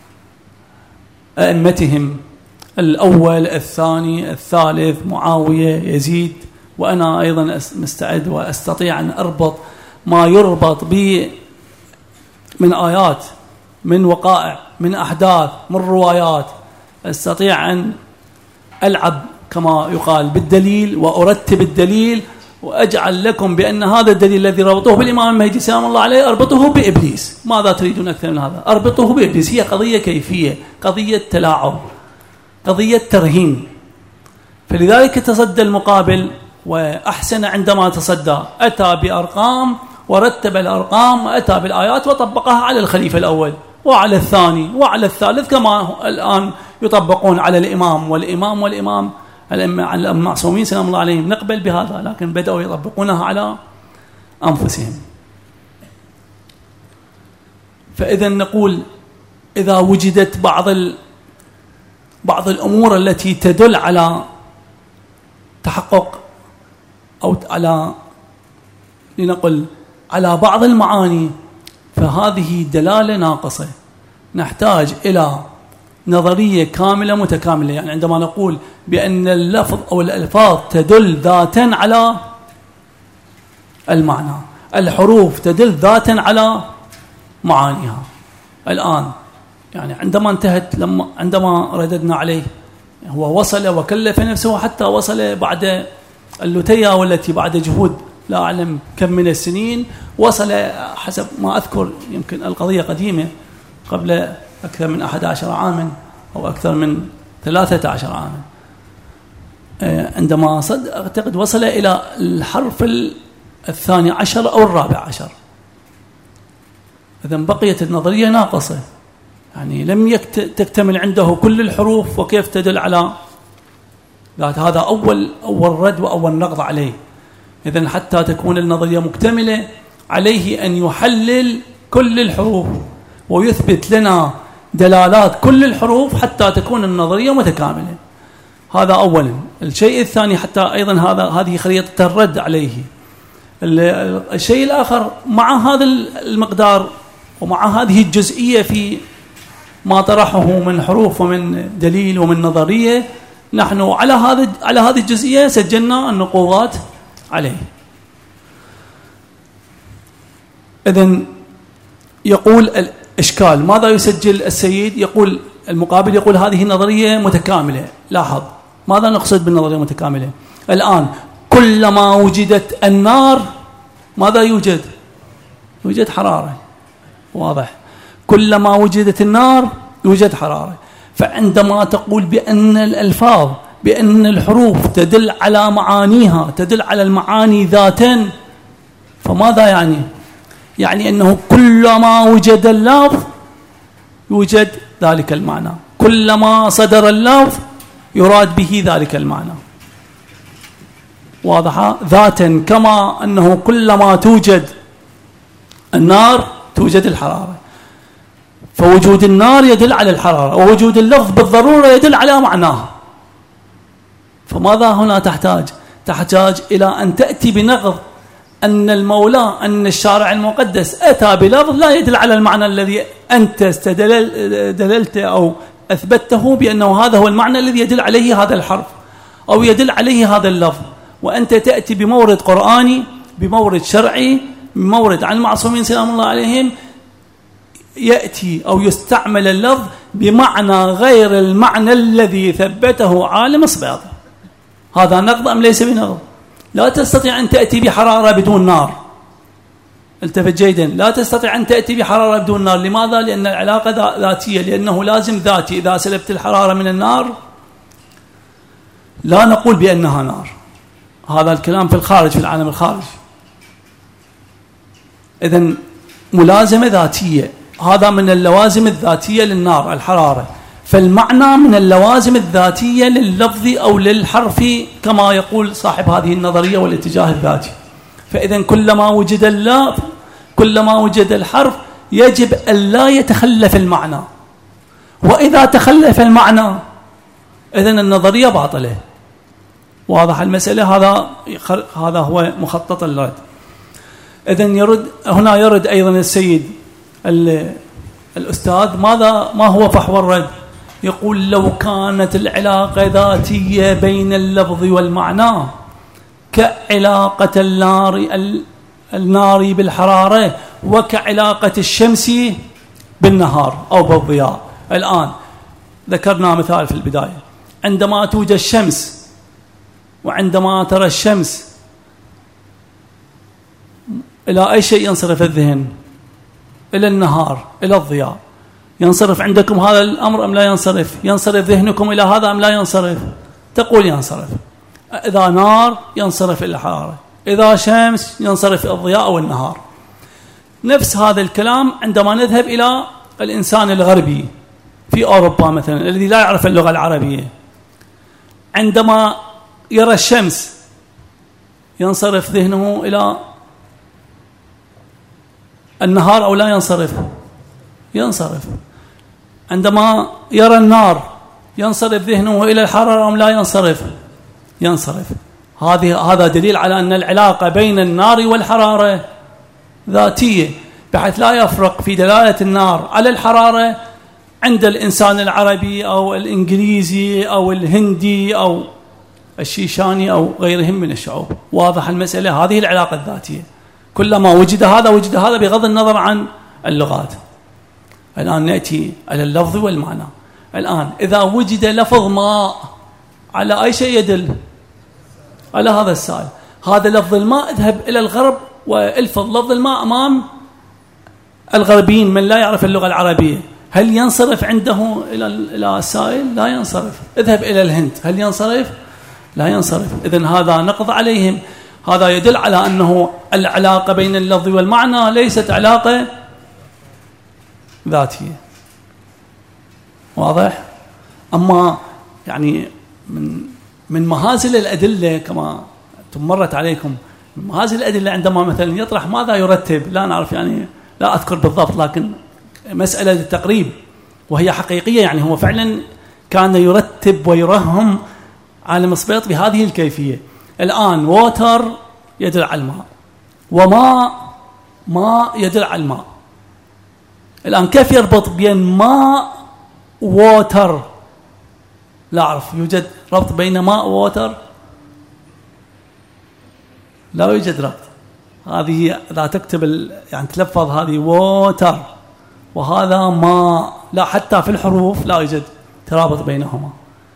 أئمتهم، الأول، الثاني، الثالث، معاوية، يزيد. وأنا أيضا مستعد وأستطيع أن أربط ما يربط به من آيات، من وقائع، من أحداث، من روايات. أستطيع أن ألعب كما يقال بالدليل، وأرتب الدليل وأجعل لكم بأن هذا الدليل الذي ربطوه بالإمام المهدي سلام الله عليه أربطوه بإبليس. ماذا تريدون أكثر من هذا؟ أربطوه بإبليس. هي قضية كيفية، قضية تلاعب، قضية ترهين. فلذلك تصدى المقابل، وأحسن عندما تصدى، أتى بأرقام ورتب الأرقام وأتى بالآيات وطبقها على الخليفة الأول وعلى الثاني وعلى الثالث، كما الآن يطبقون على الإمام والإمام والإمام على المعصومين سلام الله عليهم. نقبل بهذا، لكن بدأوا يطبقونها على أنفسهم. فإذا نقول إذا وجدت بعض بعض الأمور التي تدل على تحقق أو على لنقل على بعض المعاني، فهذه دلالة ناقصة، نحتاج إلى نظرية كاملة متكاملة. يعني عندما نقول بأن اللفظ أو الألفاظ تدل ذاتا على المعنى، الحروف تدل ذاتا على معانيها. الآن يعني عندما انتهت، لما عندما رددنا عليه، هو وصل وكلف نفسه حتى وصل بعد اللتية، والتي بعد جهود لا أعلم كم من السنين وصل، حسب ما أذكر يمكن القضية قديمة قبل أكثر من أحد عشر عاما أو أكثر من ثلاثة عشر عاما، عندما صد أعتقد وصل إلى الحرف الثاني عشر أو الرابع عشر. إذن بقيت النظرية ناقصة، يعني لم تكتمل عنده كل الحروف وكيف تدل على ذات. هذا أول أول رد وأول نقض عليه. إذن حتى تكون النظرية مكتملة عليه أن يحلل كل الحروف ويثبت لنا دلالات كل الحروف حتى تكون النظرية متكاملة. هذا أولا. الشيء الثاني، حتى أيضا هذا هذه خريطة الرد عليه. الشيء الآخر، مع هذا المقدار ومع هذه الجزئية في ما طرحه من حروف ومن دليل ومن نظرية، نحن على هذا على هذه الجزئية سجلنا النقوضات عليه. إذن يقول الإشكال، ماذا يسجل السيد؟ يقول المقابل، يقول هذه نظرية متكاملة. لاحظ ماذا نقصد بالنظرية المتكاملة. الآن كلما وجدت النار ماذا يوجد؟ يوجد حرارة، واضح. كلما وجدت النار يوجد حرارة. فعندما تقول بأن الألفاظ، بأن الحروف تدل على معانيها، تدل على المعاني ذاتا، فماذا يعني؟ يعني أنه كلما وجد اللفظ يوجد ذلك المعنى، كلما صدر اللفظ يراد به ذلك المعنى، واضحة ذاتا. كما أنه كلما توجد النار توجد الحرارة، فوجود النار يدل على الحرارة، ووجود اللفظ بالضرورة يدل على معناه. فماذا هنا تحتاج؟ تحتاج إلى أن تأتي بنقض أن المولى، أن الشارع المقدس أتى بلفظ لا يدل على المعنى الذي أنت استدللت أو أثبته بأنه هذا هو المعنى الذي يدل عليه هذا الحرف أو يدل عليه هذا اللفظ، وأنت تأتي بمورد قرآني، بمورد شرعي، بمورد عن المعصومين سلام الله عليهم، يأتي أو يستعمل اللفظ بمعنى غير المعنى الذي ثبته عالم الصبياط. هذا نقض أم ليس بنقض؟ لا تستطيع أن تأتي بحرارة بدون نار. التفت جيدا، لا تستطيع أن تأتي بحرارة بدون نار. لماذا؟ لأن العلاقة ذاتية، لأنه لازم ذاتي. إذا سلبت الحرارة من النار لا نقول بأنها نار. هذا الكلام في الخارج، في العالم الخارجي. إذن ملازمة ذاتية، هذا من اللوازم الذاتية للنار الحرارة. فالمعنى من اللوازم الذاتية لللفظ أو للحرف كما يقول صاحب هذه النظرية والاتجاه الذاتي. فإذا كلما وجد اللفظ، كلما وجد الحرف، يجب أن لا يتخلف المعنى. وإذا تخلف المعنى إذن النظرية باطلة. واضح المسألة؟ هذا هذا هو مخطط الرد. إذن يرد هنا، يرد أيضا السيد الأستاذ ماذا ما هو فحوى الرد؟ يقول لو كانت العلاقة ذاتية بين اللفظ والمعنى كعلاقة النار النار بالحرارة وكعلاقة الشمس بالنهار أو بالضياء. الآن ذكرنا مثال في البداية، عندما توجد الشمس وعندما ترى الشمس إلى أي شيء ينصرف الذهن؟ إلى النهار، إلى الضياء. ينصرف عندكم هذا الأمر أم لا ينصرف؟ ينصرف ذهنكم إلى هذا أم لا ينصرف؟ تقول ينصرف. إذا نار ينصرف إلى الحرارة، إذا شمس ينصرف إلى الضياء والنهار. نفس هذا الكلام عندما نذهب إلى الإنسان الغربي في أوروبا مثلا الذي لا يعرف اللغة العربية، عندما يرى الشمس ينصرف ذهنه إلى النهار أو لا ينصرف؟ ينصرف. عندما يرى النار ينصرف ذهنه إلى الحرارة أم لا ينصرف؟ ينصرف. هذه هذا دليل على أن العلاقة بين النار والحرارة ذاتية، بحيث لا يفرق في دلالة النار على الحرارة عند الإنسان العربي أو الإنجليزي أو الهندي أو الشيشاني أو غيرهم من الشعوب. واضح المسألة؟ هذه العلاقة الذاتية، كلما وجد هذا وجد هذا بغض النظر عن اللغات. الآن نأتي على اللفظ والمعنى. الآن إذا وجد لفظ ماء على أي شيء يدل؟ على هذا السائل. هذا لفظ الماء اذهب إلى الغرب والفظ لفظ الماء أمام الغربيين من لا يعرف اللغة العربية، هل ينصرف عنده إلى إلى السائل؟ لا ينصرف. اذهب إلى الهند، هل ينصرف؟ لا ينصرف. إذن هذا نقض عليهم. هذا يدل على أنه العلاقة بين اللفظ والمعنى ليست علاقة ذاتية. واضح؟ أما يعني من من مهازل الأدلة كما مرت عليكم، من مهازل الأدلة عندما مثلا يطرح ماذا يرتب، لا نعرف يعني لا أذكر بالضبط، لكن مسألة التقريب وهي حقيقية. يعني هو فعلا كان يرتب ويرهم عالم السبيط بهذه الكيفية. الآن ووتر يدل على الماء، وماء ماء يدل على الماء. الآن كيف يربط بين ماء ووتر؟ لا أعرف يوجد ربط بين ماء ووتر؟ لا يوجد ربط. هذه إذا تكتب يعني تلفظ هذه ووتر وهذا ماء، لا حتى في الحروف لا يوجد ترابط بينهما.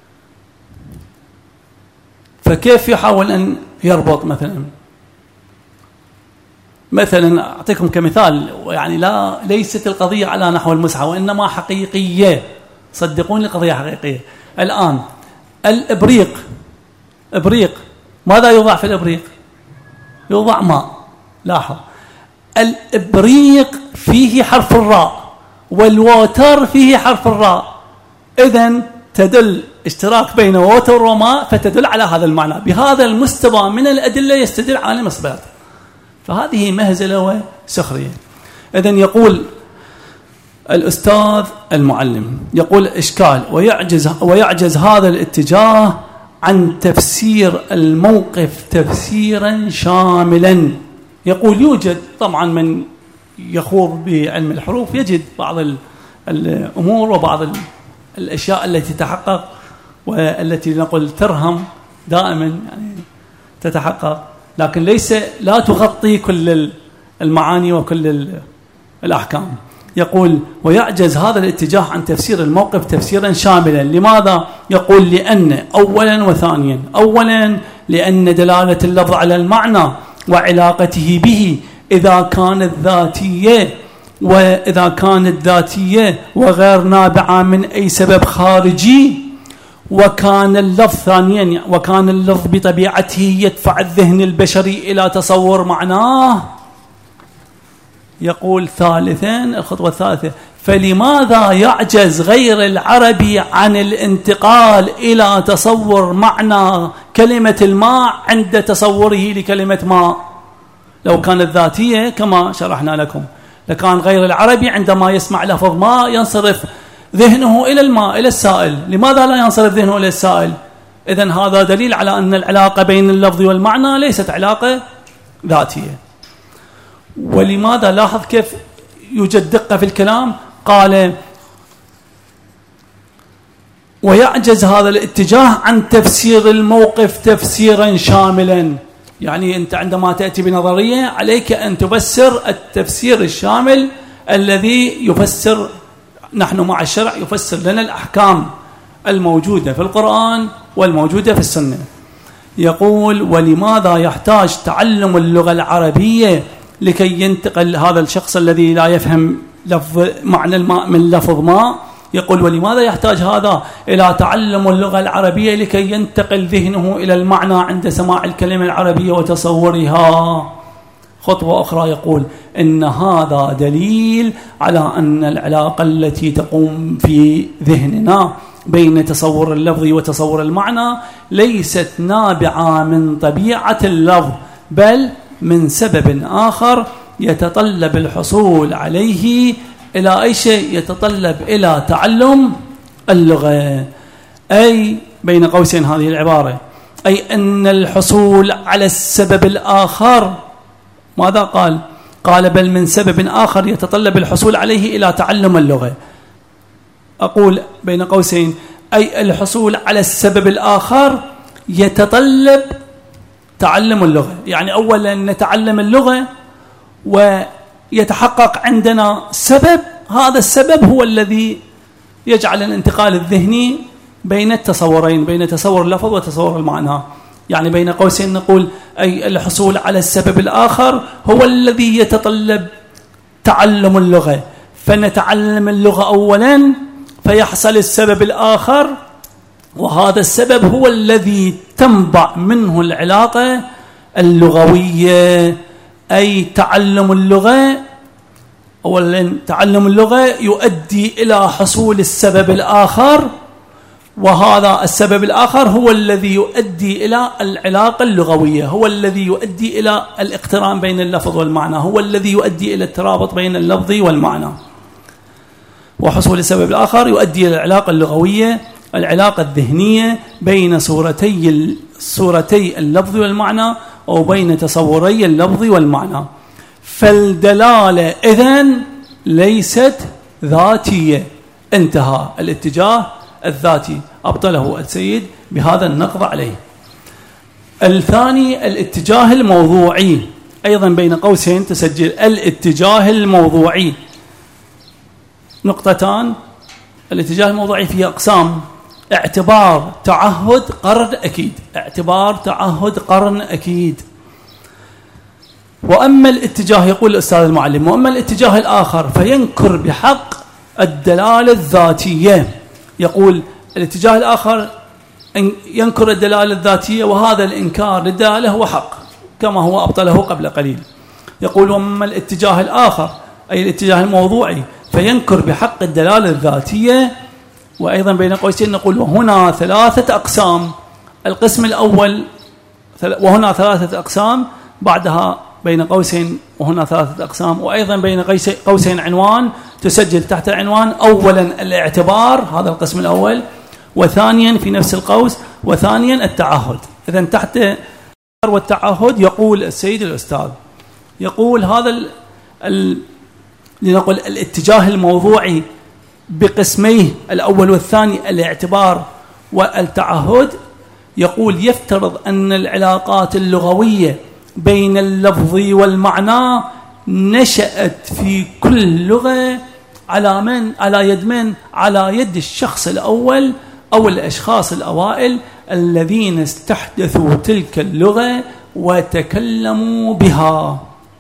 فكيف يحاول أن يربط مثلا مثلا أعطيكم كمثال، يعني لا ليست القضية على نحو المزحة وإنما حقيقية، صدقوني القضية حقيقية. الآن الإبريق، إبريق ماذا يوضع في الإبريق؟ يوضع ماء. لاحظ الإبريق فيه حرف الراء والووتر فيه حرف الراء، إذن تدل اشتراك بين ووتر وماء، فتدل على هذا المعنى. بهذا المستوى من الأدلة يستدل عالم السبيط. فهذه مهزلة وسخرية. إذن يقول الأستاذ المعلم، يقول إشكال ويعجز, ويعجز هذا الاتجاه عن تفسير الموقف تفسيرا شاملا. يقول يوجد طبعا من يخوض بعلم الحروف يجد بعض الأمور وبعض الأشياء التي تتحقق والتي نقول ترهم دائما يعني تتحقق، لكن ليس لا تغطي كل المعاني وكل الأحكام. يقول ويعجز هذا الاتجاه عن تفسير الموقف تفسيرا شاملا. لماذا؟ يقول لأن أولا وثانيا، أولا لأن دلالة اللفظ على المعنى وعلاقته به إذا كانت ذاتية وإذا كانت ذاتية وغير نابعة من أي سبب خارجي، وكان اللفظ ثانيا وكان اللفظ بطبيعته يدفع الذهن البشري إلى تصور معناه. يقول ثالثا الخطوة الثالثة، فلماذا يعجز غير العربي عن الانتقال إلى تصور معنى كلمة الماء عند تصوره لكلمة ماء؟ لو كانت ذاتية كما شرحنا لكم لكان غير العربي عندما يسمع لفظ ماء ينصرف ذهنه إلى الماء إلى السائل. لماذا لا ينصرف ذهنه إلى السائل؟ إذن هذا دليل على أن العلاقة بين اللفظ والمعنى ليست علاقة ذاتية. ولماذا؟ لاحظ كيف يوجد دقة في الكلام. قال ويعجز هذا الاتجاه عن تفسير الموقف تفسيرا شاملا. يعني أنت عندما تأتي بنظرية عليك أن تفسر التفسير الشامل الذي يفسر، نحن مع الشرع يفسر لنا الأحكام الموجودة في القرآن والموجودة في السنة. يقول ولماذا يحتاج تعلم اللغة العربية لكي ينتقل هذا الشخص الذي لا يفهم لفظ معنى الماء من لفظ ماء. يقول ولماذا يحتاج هذا إلى تعلم اللغة العربية لكي ينتقل ذهنه إلى المعنى عند سماع الكلمة العربية وتصورها؟ خطوة أخرى يقول إن هذا دليل على أن العلاقة التي تقوم في ذهننا بين تصور اللفظ وتصور المعنى ليست نابعة من طبيعة اللفظ، بل من سبب آخر يتطلب الحصول عليه إلى أي شيء؟ يتطلب إلى تعلم اللغة. أي بين قوسين هذه العبارة، أي أن الحصول على السبب الآخر، ماذا قال؟ قال بل من سبب آخر يتطلب الحصول عليه إلى تعلم اللغة. أقول بين قوسين أي الحصول على السبب الآخر يتطلب تعلم اللغة. يعني أولا نتعلم اللغة ويتحقق عندنا سبب، هذا السبب هو الذي يجعل الانتقال الذهني بين التصورين، بين تصور اللفظ وتصور المعنى. يعني بين قوسين نقول أي الحصول على السبب الآخر هو الذي يتطلب تعلم اللغة، فنتعلم اللغة أولا فيحصل السبب الآخر، وهذا السبب هو الذي تنبع منه العلاقة اللغوية. أي تعلم اللغة أولا، تعلم اللغة يؤدي إلى حصول السبب الآخر، وهذا السبب الآخر هو الذي يؤدي إلى العلاقة اللغوية، هو الذي يؤدي إلى الاقتران بين اللفظ والمعنى، هو الذي يؤدي إلى الترابط بين اللفظ والمعنى. وحصول السبب الآخر يؤدي إلى العلاقة اللغوية، العلاقة الذهنية بين صورتي صورتي اللفظ والمعنى أو بين تصوري اللفظ والمعنى. فالدلالة إذن ليست ذاتية. انتهى الاتجاه الذاتي، أبطله السيد بهذا النقض عليه. الثاني الاتجاه الموضوعي، أيضا بين قوسين تسجل الاتجاه الموضوعي. نقطتان. الاتجاه الموضوعي فيه أقسام: اعتبار تعهد قرن أكيد، اعتبار تعهد قرن أكيد. وأما الاتجاه، يقول الأستاذ المعلم، وأما الاتجاه الآخر فينكر بحق الدلالة الذاتية. يقول الاتجاه الآخر ينكر الدلالة الذاتية، وهذا الإنكار للدلالة هو حق كما هو أبطله قبل قليل. يقول وأما الاتجاه الآخر أي الاتجاه الموضوعي فينكر بحق الدلالة الذاتية. وأيضا بين قوسين نقول وهنا ثلاثة أقسام. القسم الأول، وهنا ثلاثة أقسام، بعدها بين قوسين وهنا ثلاثة أقسام، وأيضا بين قوسين عنوان تسجل تحت العنوان أولا الاعتبار، هذا القسم الأول، وثانيا في نفس القوس وثانيا التعهد. إذن تحت والتعهد يقول السيد الأستاذ، يقول هذا ال ال لنقول الاتجاه الموضوعي بقسميه الأول والثاني الاعتبار والتعهد، يقول يفترض أن العلاقات اللغوية بين اللفظ والمعنى نشأت في كل لغة على من؟ على يد من؟ على يد الشخص الأول أو الأشخاص الأوائل الذين استحدثوا تلك اللغة وتكلموا بها.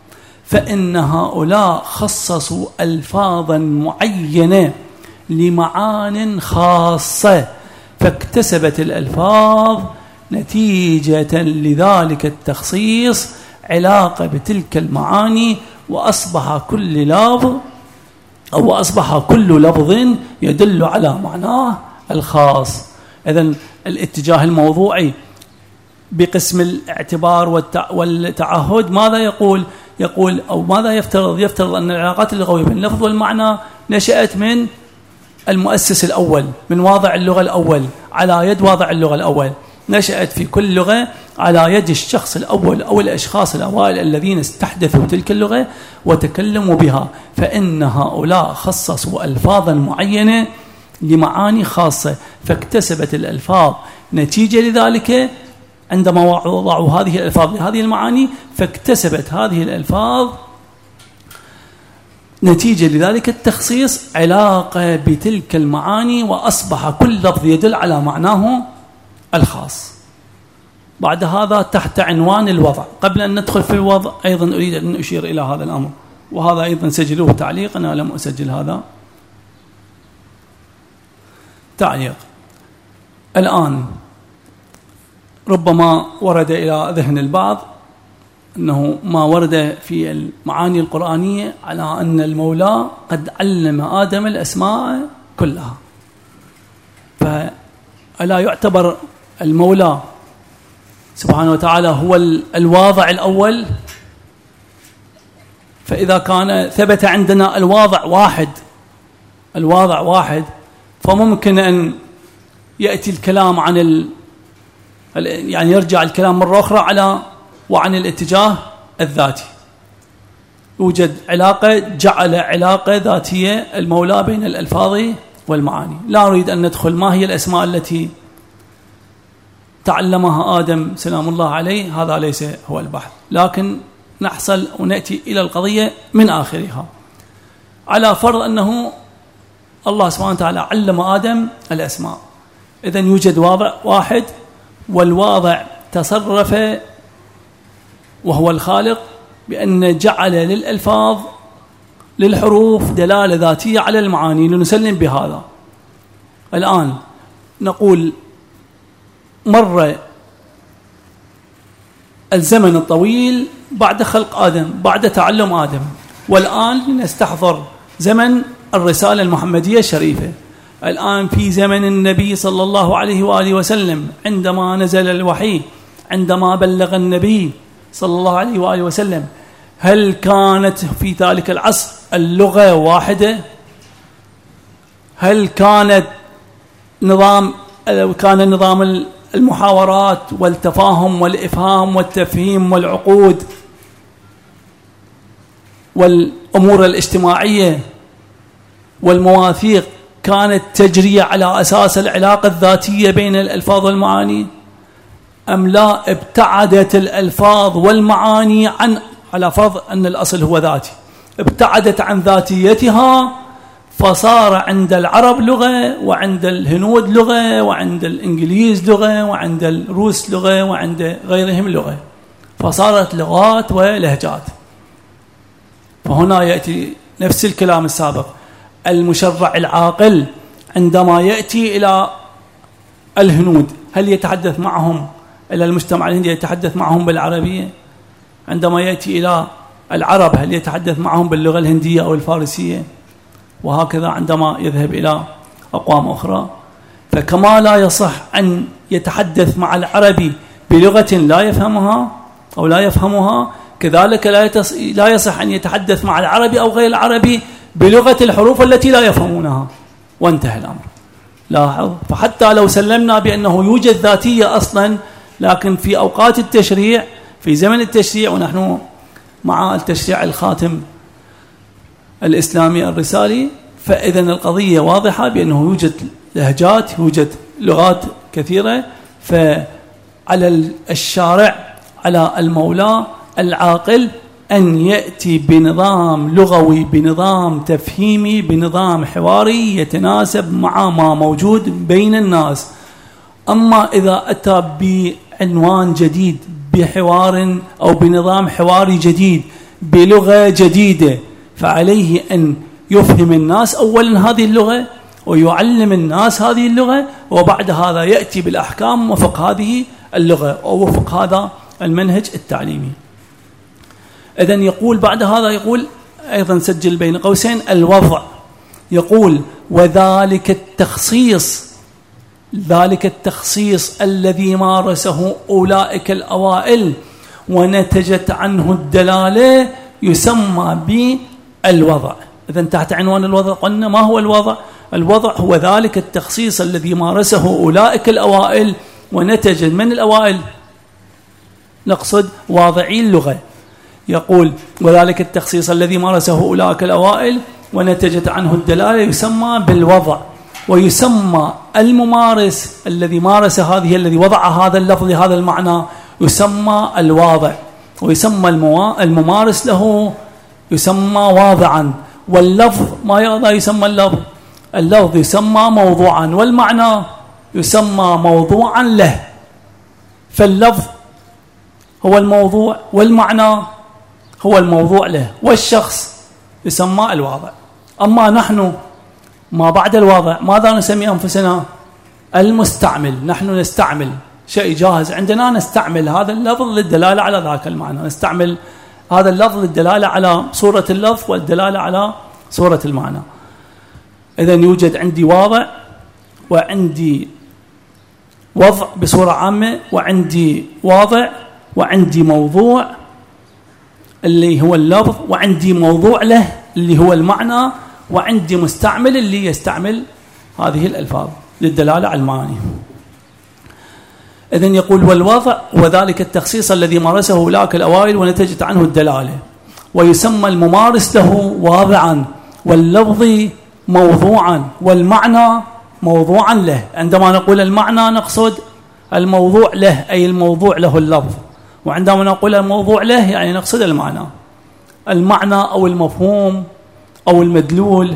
فإن هؤلاء خصصوا ألفاظا معينة لمعان خاصة، فاكتسبت الألفاظ نتيجة لذلك التخصيص علاقة بتلك المعاني، وأصبح كل لفظ أو أصبح كل لفظ يدل على معناه الخاص. إذن الاتجاه الموضوعي بقسم الاعتبار والتعهد ماذا يقول؟ يقول أو ماذا يفترض؟ يفترض أن العلاقات اللغوية بين اللفظ والمعنى نشأت من المؤسس الأول، من واضع اللغة الأول، على يد واضع اللغة الأول، نشأت في كل لغة على يد الشخص الأول أو الأشخاص الأوائل الذين استحدثوا تلك اللغة وتكلموا بها. فإن هؤلاء خصصوا ألفاظا معينة لمعاني خاصة، فاكتسبت الألفاظ نتيجة لذلك عندما وضعوا هذه الألفاظ لهذه المعاني، فاكتسبت هذه الألفاظ نتيجة لذلك التخصيص علاقة بتلك المعاني، وأصبح كل لفظ يدل على معناه الخاص. بعد هذا تحت عنوان الوضع. قبل أن ندخل في الوضع أيضا أريد أن أشير إلى هذا الأمر، وهذا أيضا سجلوه تعليق، أنا لم أسجل هذا تعليق. الآن ربما ورد إلى ذهن البعض أنه ما ورد في المعاني القرآنية على أن المولى قد علم آدم الأسماء كلها، فألا يعتبر المولى سبحانه وتعالى هو الواضع الأول؟ فإذا كان ثبت عندنا الواضع واحد الواضع واحد فممكن أن يأتي الكلام عن ال... يعني يرجع الكلام مرة أخرى على وعن الاتجاه الذاتي. يوجد علاقة، جعل علاقة ذاتية المولى بين الألفاظ والمعاني. لا أريد أن ندخل ما هي الأسماء التي تعلمها آدم سلام الله عليه، هذا ليس هو البحث، لكن نحصل ونأتي إلى القضية من آخرها. على فرض أنه الله سبحانه وتعالى علم آدم الأسماء، إذن يوجد واضع واحد، والواضع تصرف وهو الخالق بأن جعل للألفاظ للحروف دلالة ذاتية على المعاني لنسلم بهذا. الآن نقول مر الزمن الطويل بعد خلق آدم، بعد تعلم آدم، والآن نستحضر زمن الرسالة المحمدية الشريفة. الآن في زمن النبي صلى الله عليه وآله وسلم، عندما نزل الوحي، عندما بلغ النبي صلى الله عليه وآله وسلم، هل كانت في ذلك العصر اللغة واحدة؟ هل كانت نظام كان نظام المحاورات والتفاهم والإفهام والتفهيم والعقود والأمور الاجتماعية والمواثيق كانت تجري على أساس العلاقة الذاتية بين الألفاظ والمعاني، أم لا ابتعدت الألفاظ والمعاني عن، على فرض أن الأصل هو ذاتي، ابتعدت عن ذاتيتها، فصار عند العرب لغة، وعند الهنود لغة، وعند الإنجليز لغة، وعند الروس لغة، وعند غيرهم لغة، فصارت لغات ولهجات. فهنا يأتي نفس الكلام السابق، المشرع العاقل عندما يأتي إلى الهنود هل يتحدث معهم، إلى المجتمع الهندي يتحدث معهم بالعربية؟ عندما يأتي إلى العرب هل يتحدث معهم باللغة الهندية أو الفارسية؟ وهكذا عندما يذهب إلى أقوام أخرى. فكما لا يصح أن يتحدث مع العربي بلغة لا يفهمها أو لا يفهمها، كذلك لا يصح أن يتحدث مع العربي أو غير العربي بلغة الحروف التي لا يفهمونها، وانتهى الأمر. لاحظ، فحتى لو سلمنا بأنه يوجد ذاتية أصلا، لكن في أوقات التشريع، في زمن التشريع، ونحن مع التشريع الخاتم الإسلامي الرسالي، فإذن القضية واضحة بأنه يوجد لهجات، يوجد لغات كثيرة. فعلى الشارع، على المولى العاقل أن يأتي بنظام لغوي، بنظام تفهيمي، بنظام حواري يتناسب مع ما موجود بين الناس. أما إذا أتى بعنوان جديد، بحوار أو بنظام حواري جديد، بلغة جديدة، فعليه أن يفهم الناس أولا هذه اللغة، ويعلم الناس هذه اللغة، وبعد هذا يأتي بالأحكام وفق هذه اللغة أو وفق هذا المنهج التعليمي. إذن يقول بعد هذا، يقول أيضا سجل بين قوسين الوضع، يقول وذلك التخصيص، ذلك التخصيص الذي مارسه أولئك الأوائل ونتجت عنه الدلالة يسمى بالوضع. إذن تحت عنوان الوضع قلنا ما هو الوضع؟ الوضع هو ذلك التخصيص الذي مارسه أولئك الأوائل ونتج من الأوائل، نقصد واضعي اللغة. يقول وذلك التخصيص الذي مارسه أولئك الأوائل ونتجت عنه الدلالة يسمى بالوضع. ويسمى الممارس الذي مارس هذه، الذي وضع هذا اللفظ هذا المعنى، يسمى الواضع. ويسمى الممارس له يسمى واضعا. واللفظ ماذا يسمى اللفظ؟ اللفظ يسمى موضوعا، والمعنى يسمى موضوعا له. فاللفظ هو الموضوع والمعنى هو الموضوع له، والشخص يسمى الواضع. أما نحن ما بعد الواضع ماذا نسمي أنفسنا؟ المستعمل. نحن نستعمل شيء جاهز عندنا، نستعمل هذا اللفظ للدلالة على ذاك المعنى، نستعمل هذا اللفظ للدلالة على صورة اللفظ والدلالة على صورة المعنى. إذن يوجد عندي واضع وعندي وضع بصورة عامة، وعندي واضع وعندي موضوع اللي هو اللفظ، وعندي موضوع له اللي هو المعنى، وعندي مستعمل اللي يستعمل هذه الألفاظ للدلالة على المعاني. إذن يقول والوضع وذلك التخصيص الذي مارسه أولئك الأوائل ونتجت عنه الدلالة، ويسمى الممارس له واضعا، واللفظ موضوعا، والمعنى موضوعا له. عندما نقول المعنى نقصد الموضوع له، أي الموضوع له اللفظ، وعندما نقول الموضوع له يعني نقصد المعنى المعنى أو المفهوم أو المدلول.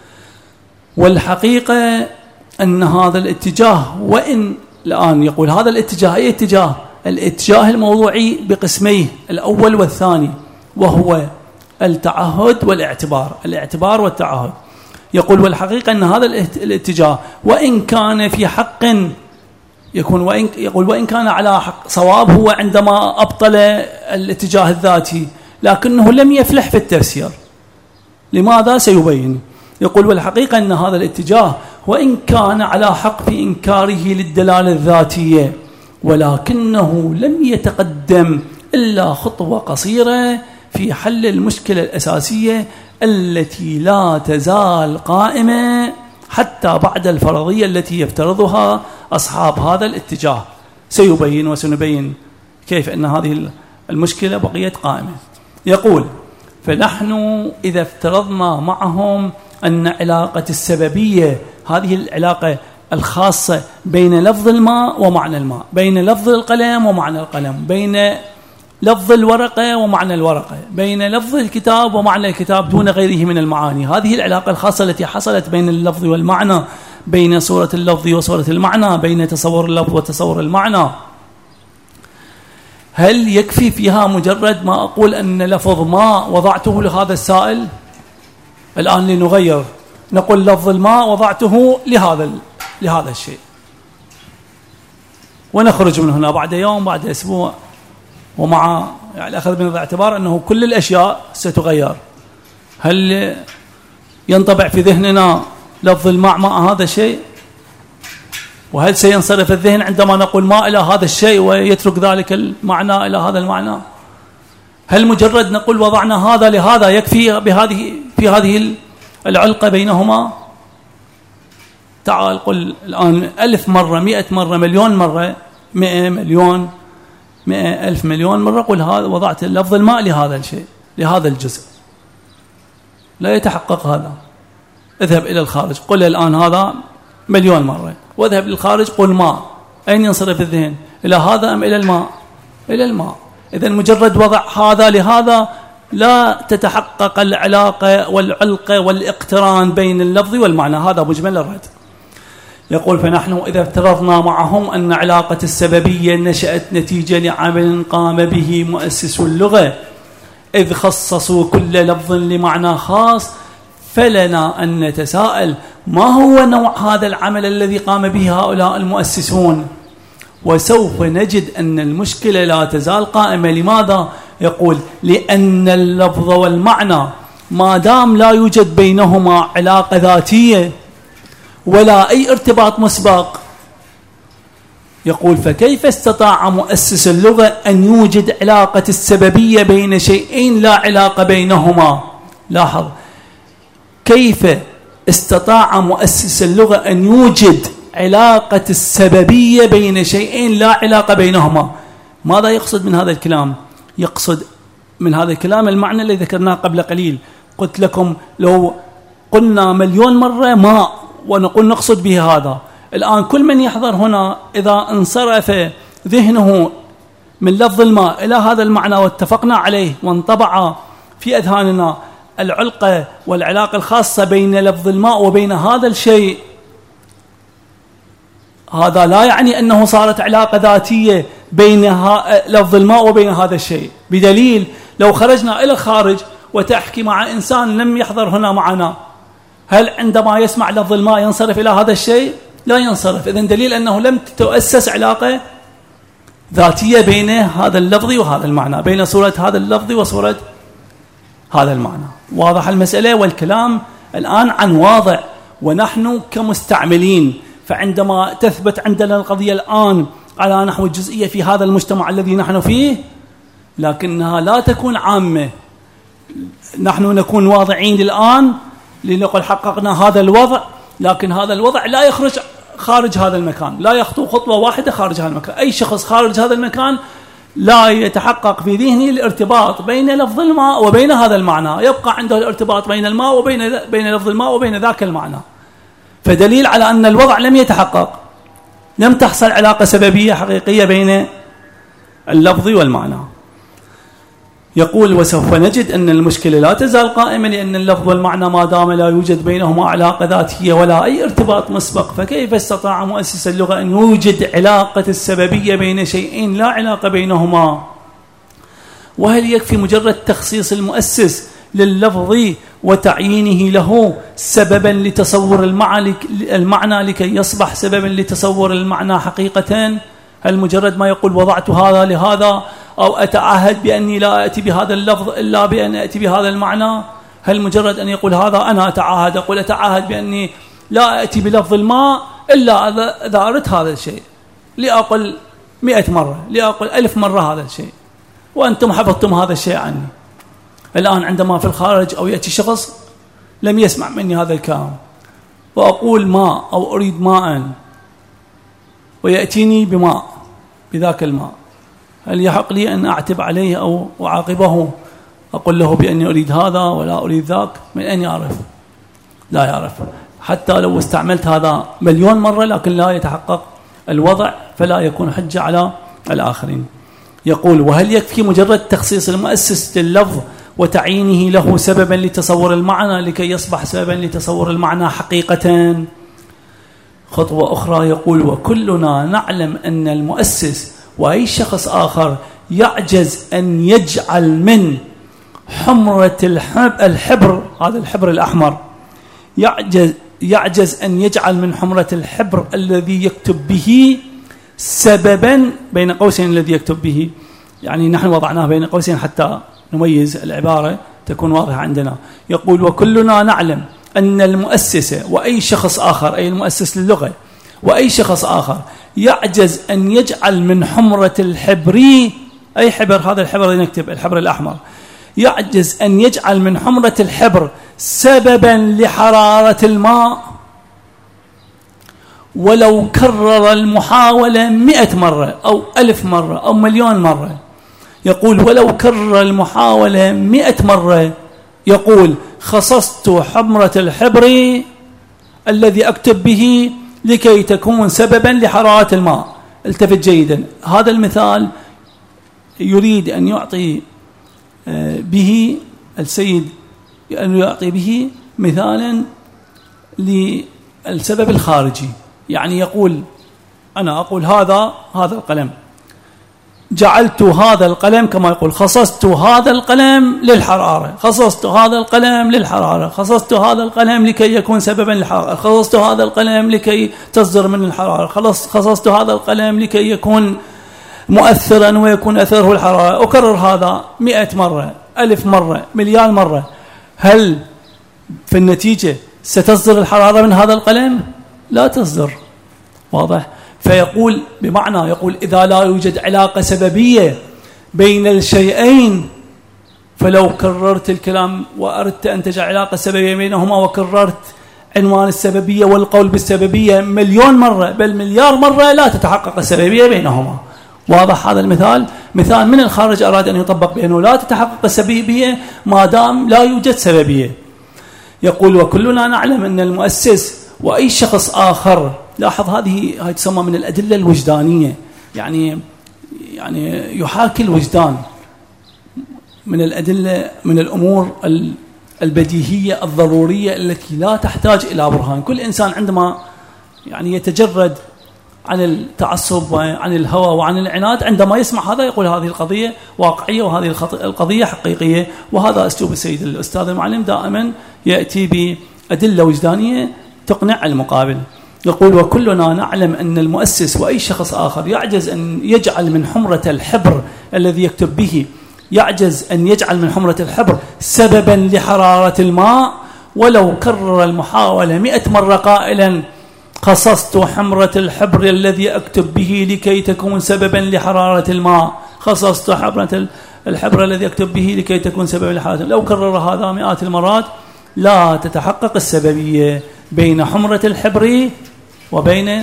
والحقيقة أن هذا الاتجاه، وإن الآن يقول هذا الاتجاه أي اتجاه؟ الاتجاه الموضوعي بقسميه الأول والثاني، وهو التعهد والاعتبار، الاعتبار والتعهد. يقول والحقيقة أن هذا الاتجاه وإن كان في حق يكون وإن يقول وإن كان على حق صواب هو عندما أبطل الاتجاه الذاتي، لكنه لم يفلح في التفسير. لماذا؟ سيبين. يقول والحقيقة أن هذا الاتجاه وإن كان على حق في إنكاره للدلالة الذاتية، ولكنه لم يتقدم إلا خطوة قصيرة في حل المشكلة الأساسية التي لا تزال قائمة حتى بعد الفرضية التي يفترضها أصحاب هذا الاتجاه. سيبين وسنبين كيف أن هذه المشكلة بقيت قائمة. يقول فنحن إذا افترضنا معهم أن علاقة السببية، هذه العلاقة الخاصة بين لفظ الماء ومعنى الماء، بين لفظ القلم ومعنى القلم، بين لفظ الورقة ومعنى الورقة، بين لفظ الكتاب ومعنى الكتاب دون غيره من المعاني، هذه العلاقة الخاصة التي حصلت بين اللفظ والمعنى، بين صورة اللفظ وصورة المعنى، بين تصور اللفظ وتصور المعنى، هل يكفي فيها مجرد ما أقول أن لفظ ماء وضعته لهذا السائل؟ الآن لنغير، نقول لفظ الماء وضعته لهذا لهذا الشيء، ونخرج من هنا بعد يوم بعد أسبوع، ومع يعني أخذ من الاعتبار أنه كل الأشياء ستغير. هل ينطبع في ذهننا لفظ الماء ماء هذا الشيء؟ وهل سينصرف الذهن عندما نقول ماء إلى هذا الشيء ويترك ذلك المعنى إلى هذا المعنى؟ هل مجرد نقول وضعنا هذا لهذا يكفي بهذه في هذه العلقة بينهما؟ تعال قل الآن ألف مرة، مئة مرة، مليون مرة، مئة مليون، مئة ألف مليون مرة قل هذا وضعت لفظ الماء لهذا الشيء، لهذا الجزء، لا يتحقق هذا. اذهب إلى الخارج قل الآن هذا مليون مرة، واذهب للخارج قل ماء، أين ينصرف الذهن؟ إلى هذا أم إلى الماء؟ إلى الماء. إذن مجرد وضع هذا لهذا لا تتحقق العلاقة والعلقة والاقتران بين اللفظ والمعنى. هذا مجمل الرد. يقول فنحن إذا افترضنا معهم أن علاقة السببية نشأت نتيجة لعمل قام به مؤسس اللغة، إذ خصصوا كل لفظ لمعنى خاص، فلنا أن نتساءل ما هو نوع هذا العمل الذي قام به هؤلاء المؤسسون؟ وسوف نجد أن المشكلة لا تزال قائمة. لماذا؟ يقول لأن اللفظ والمعنى ما دام لا يوجد بينهما علاقة ذاتية ولا أي ارتباط مسبق، يقول فكيف استطاع مؤسس اللغة أن يوجد علاقة السببية بين شيئين لا علاقة بينهما؟ لاحظ كيف استطاع مؤسس اللغة أن يوجد علاقة السببية بين شيئين لا علاقة بينهما. ماذا يقصد من هذا الكلام؟ يقصد من هذا الكلام المعنى الذي ذكرناه قبل قليل. قلت لكم لو قلنا مليون مرة ماء ونقول نقصد به هذا، الآن كل من يحضر هنا إذا انصرف ذهنه من لفظ الماء إلى هذا المعنى واتفقنا عليه وانطبع في أذهاننا العلقة والعلاقة الخاصة بين لفظ الماء وبين هذا الشيء، هذا لا يعني أنه صارت علاقة ذاتية بين لفظ الماء وبين هذا الشيء، بدليل لو خرجنا إلى الخارج وتحكي مع إنسان لم يحضر هنا معنا، هل عندما يسمع لفظ الماء ينصرف إلى هذا الشيء؟ لا ينصرف. إذن دليل أنه لم تؤسس علاقة ذاتية بين هذا اللفظ وهذا المعنى، بين صورة هذا اللفظ وصورة هذا المعنى. واضح المسألة؟ والكلام الآن عن واضع، ونحن كمستعملين، فعندما تثبت عندنا القضية الآن على نحو الجزئية في هذا المجتمع الذي نحن فيه، لكنها لا تكون عامة. نحن نكون واضعين الآن لنقول حققنا هذا الوضع، لكن هذا الوضع لا يخرج خارج هذا المكان، لا يخطو خطوة واحدة خارج هذا المكان. أي شخص خارج هذا المكان لا يتحقق في ذهنه الارتباط بين لفظ الماء وبين هذا المعنى، يبقى عنده الارتباط بين الماء وبين بين لفظ الماء وبين ذاك المعنى. فدليل على أن الوضع لم يتحقق، لم تحصل علاقة سببية حقيقية بين اللفظ والمعنى. يقول وسوف نجد أن المشكلة لا تزال قائمة، لأن اللفظ والمعنى ما دام لا يوجد بينهما علاقة ذاتية ولا أي ارتباط مسبق، فكيف استطاع مؤسس اللغة أن يوجد علاقة السببية بين شيئين لا علاقة بينهما؟ وهل يكفي مجرد تخصيص المؤسس لللفظ وتعيينه له سببا لتصور المعنى لكي يصبح سببا لتصور المعنى حقيقة؟ هل مجرد ما يقول وضعت هذا لهذا، أو أتعهد بأني لا أتي بهذا اللفظ إلا بأن أتي بهذا المعنى؟ هل مجرد أن يقول هذا أنا أتعهد، أقول أتعهد بأني لا أتي بلفظ الماء إلا إذا أردت هذا الشيء، لأقل مئة مرة، لأقل ألف مرة هذا الشيء، وأنتم حفظتم هذا الشيء عني. الآن عندما في الخارج أو يأتي شخص لم يسمع مني هذا الكلام، وأقول ماء أو أريد ماء، ويأتيني بماء بذاك الماء، هل يحق لي أن أعتب عليه أو أعاقبه، أقول له بأني أريد هذا ولا أريد ذاك؟ من أين يعرف؟ لا يعرف. حتى لو استعملت هذا مليون مرة لكن لا يتحقق الوضع، فلا يكون حجة على الآخرين. يقول وهل يكفي مجرد تخصيص المؤسس لللفظ وتعيينه له سببا لتصور المعنى لكي يصبح سببا لتصور المعنى حقيقة؟ خطوة أخرى يقول وكلنا نعلم أن المؤسس وأي شخص آخر يعجز أن يجعل من حمرة الحبر، هذا الحبر الأحمر، يعجز, يعجز أن يجعل من حمرة الحبر الذي يكتب به سببا، بين قوسين الذي يكتب به، يعني نحن وضعناه بين قوسين حتى نميز العبارة تكون واضحة عندنا. يقول وكلنا نعلم أن المؤسس وأي شخص آخر، أي المؤسس للغة وأي شخص آخر، يعجز أن يجعل من حمرة الحبر، أي حبر، هذا الحبر اللي نكتب الحبر الأحمر، يعجز أن يجعل من حمرة الحبر سببا لحرارة الماء ولو كرر المحاولة مئة مرة أو ألف مرة أو مليون مرة. يقول ولو كرر المحاولة مئة مرة، يقول خصصت حمرة الحبر الذي أكتب به لكي تكون سببا لحرارة الماء. التفت جيدا، هذا المثال يريد أن يعطي به السيد، أن يعطي به مثالا للسبب الخارجي. يعني يقول أنا أقول هذا هذا القلم، جعلت هذا القلم كما يقول خصصت هذا القلم للحرارة، خصصت هذا القلم للحرارة، خصصت هذا القلم لكي يكون سببا للحرارة، خصصت هذا القلم لكي تصدر من الحرارة، خلص خصصت هذا القلم لكي يكون مؤثرا ويكون أثره الحرارة. أكرر هذا مئة مرة، ألف مرة، مليار مرة، هل في النتيجة ستصدر الحرارة من هذا القلم؟ لا تصدر. واضح؟ فيقول بمعنى يقول إذا لا يوجد علاقة سببية بين الشيئين، فلو كررت الكلام وأردت أن تجعل علاقة سببية بينهما وكررت عنوان السببية والقول بالسببية مليون مرة بل مليار مرة، لا تتحقق السببية بينهما. واضح هذا المثال؟ مثال من الخارج أراد أن يطبق بأنه لا تتحقق السببية ما دام لا يوجد سببية. يقول وكلنا نعلم أن المؤسس وأي شخص آخر، لاحظ هذه هاي تسمى من الأدلة الوجدانية، يعني يعني يحاكي الوجدان، من الأدلة من الأمور البديهية الضرورية التي لا تحتاج إلى برهان. كل إنسان عندما يعني يتجرد عن التعصب وعن الهوى وعن العناد، عندما يسمع هذا يقول هذه القضية واقعية وهذه القضية حقيقية. وهذا أسلوب السيد الأستاذ المعلم، دائما يأتي بأدلة وجدانية تقنع المقابل. يقول: وكلنا نعلم أن المؤسس وأي شخص آخر يعجز أن يجعل من حمرة الحبر الذي يكتب به يعجز أن يجعل من حمرة الحبر سببا لحرارة الماء، ولو كرر المحاولة مئة مرة قائلا: خصصت حمرة الحبر الذي أكتب به لكي تكون سببا لحرارة الماء، خصصت حمرة الحبر الذي أكتب به لكي تكون سببا لحرارة الماء. لو كرر هذا مئات المرات لا تتحقق السببية بين حمرة الحبر وبين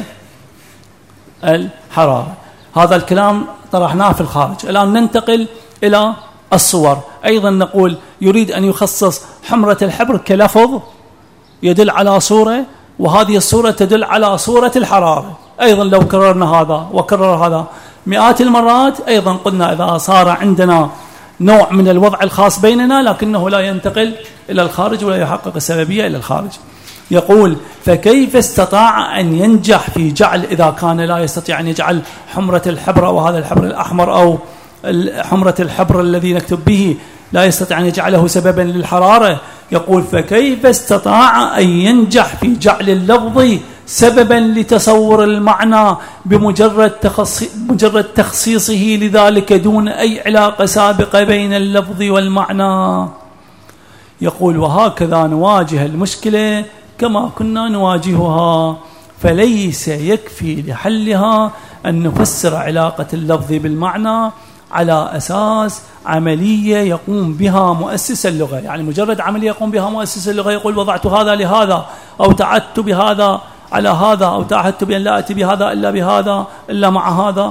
الحرارة. هذا الكلام طرحناه في الخارج. الآن ننتقل إلى الصور. أيضا نقول يريد أن يخصص حمرة الحبر كلفظ يدل على صورة، وهذه الصورة تدل على صورة الحرارة. أيضا لو كررنا هذا وكرر هذا مئات المرات، أيضا قلنا إذا صار عندنا نوع من الوضع الخاص بيننا لكنه لا ينتقل إلى الخارج ولا يحقق السببية إلى الخارج. يقول: فكيف استطاع أن ينجح في جعل، إذا كان لا يستطيع أن يجعل حمرة الحبر وهذا الحبر الأحمر أو حمرة الحبر الذي نكتب به لا يستطيع أن يجعله سببا للحرارة، يقول: فكيف استطاع أن ينجح في جعل اللفظ سببا لتصور المعنى بمجرد مجرد تخصيصه لذلك دون أي علاقة سابقة بين اللفظ والمعنى. يقول: وهكذا نواجه المشكلة كما كنا نواجهها، فليس يكفي لحلها أن نفسر علاقة اللفظ بالمعنى على أساس عملية يقوم بها مؤسس اللغة. يعني مجرد عملية يقوم بها مؤسس اللغة، يقول: وضعت هذا لهذا، أو تعدت بهذا على هذا، أو تعهدت بأن لا أتي بهذا إلا بهذا إلا مع هذا.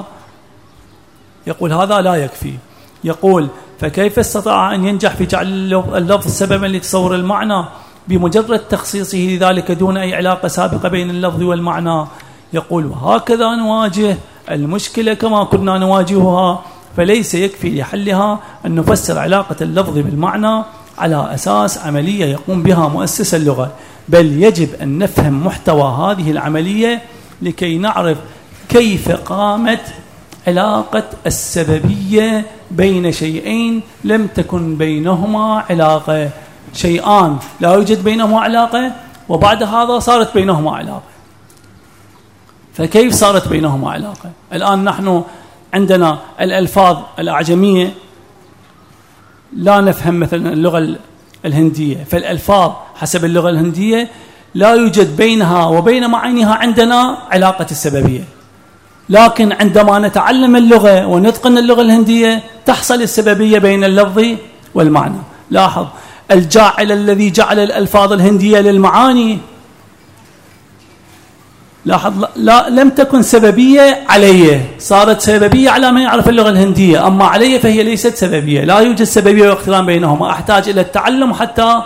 يقول هذا لا يكفي. يقول: فكيف استطاع أن ينجح في جعل اللفظ سببا لتصور المعنى بمجرد تخصيصه لذلك دون أي علاقة سابقة بين اللفظ والمعنى؟ يقول: وهكذا نواجه المشكلة كما كنا نواجهها، فليس يكفي لحلها أن نفسر علاقة اللفظ بالمعنى على أساس عملية يقوم بها مؤسس اللغة، بل يجب أن نفهم محتوى هذه العملية لكي نعرف كيف قامت علاقة السببية بين شيئين لم تكن بينهما علاقة. شيئان لا يوجد بينهما علاقة، وبعد هذا صارت بينهما علاقة. فكيف صارت بينهما علاقة؟ الآن نحن عندنا الألفاظ الأعجمية لا نفهم مثلا اللغة الهندية، فالألفاظ حسب اللغة الهندية لا يوجد بينها وبين معانيها عندنا علاقة السببية، لكن عندما نتعلم اللغة ونتقن اللغة الهندية تحصل السببية بين اللفظ والمعنى. لاحظ: الجاعل الذي جعل الألفاظ الهندية للمعاني، لاحظ، لا لم تكن سببية عليه، صارت سببية على من يعرف اللغة الهندية، أما عليه فهي ليست سببية. لا يوجد سببية واقتران بينهما، أحتاج إلى التعلم حتى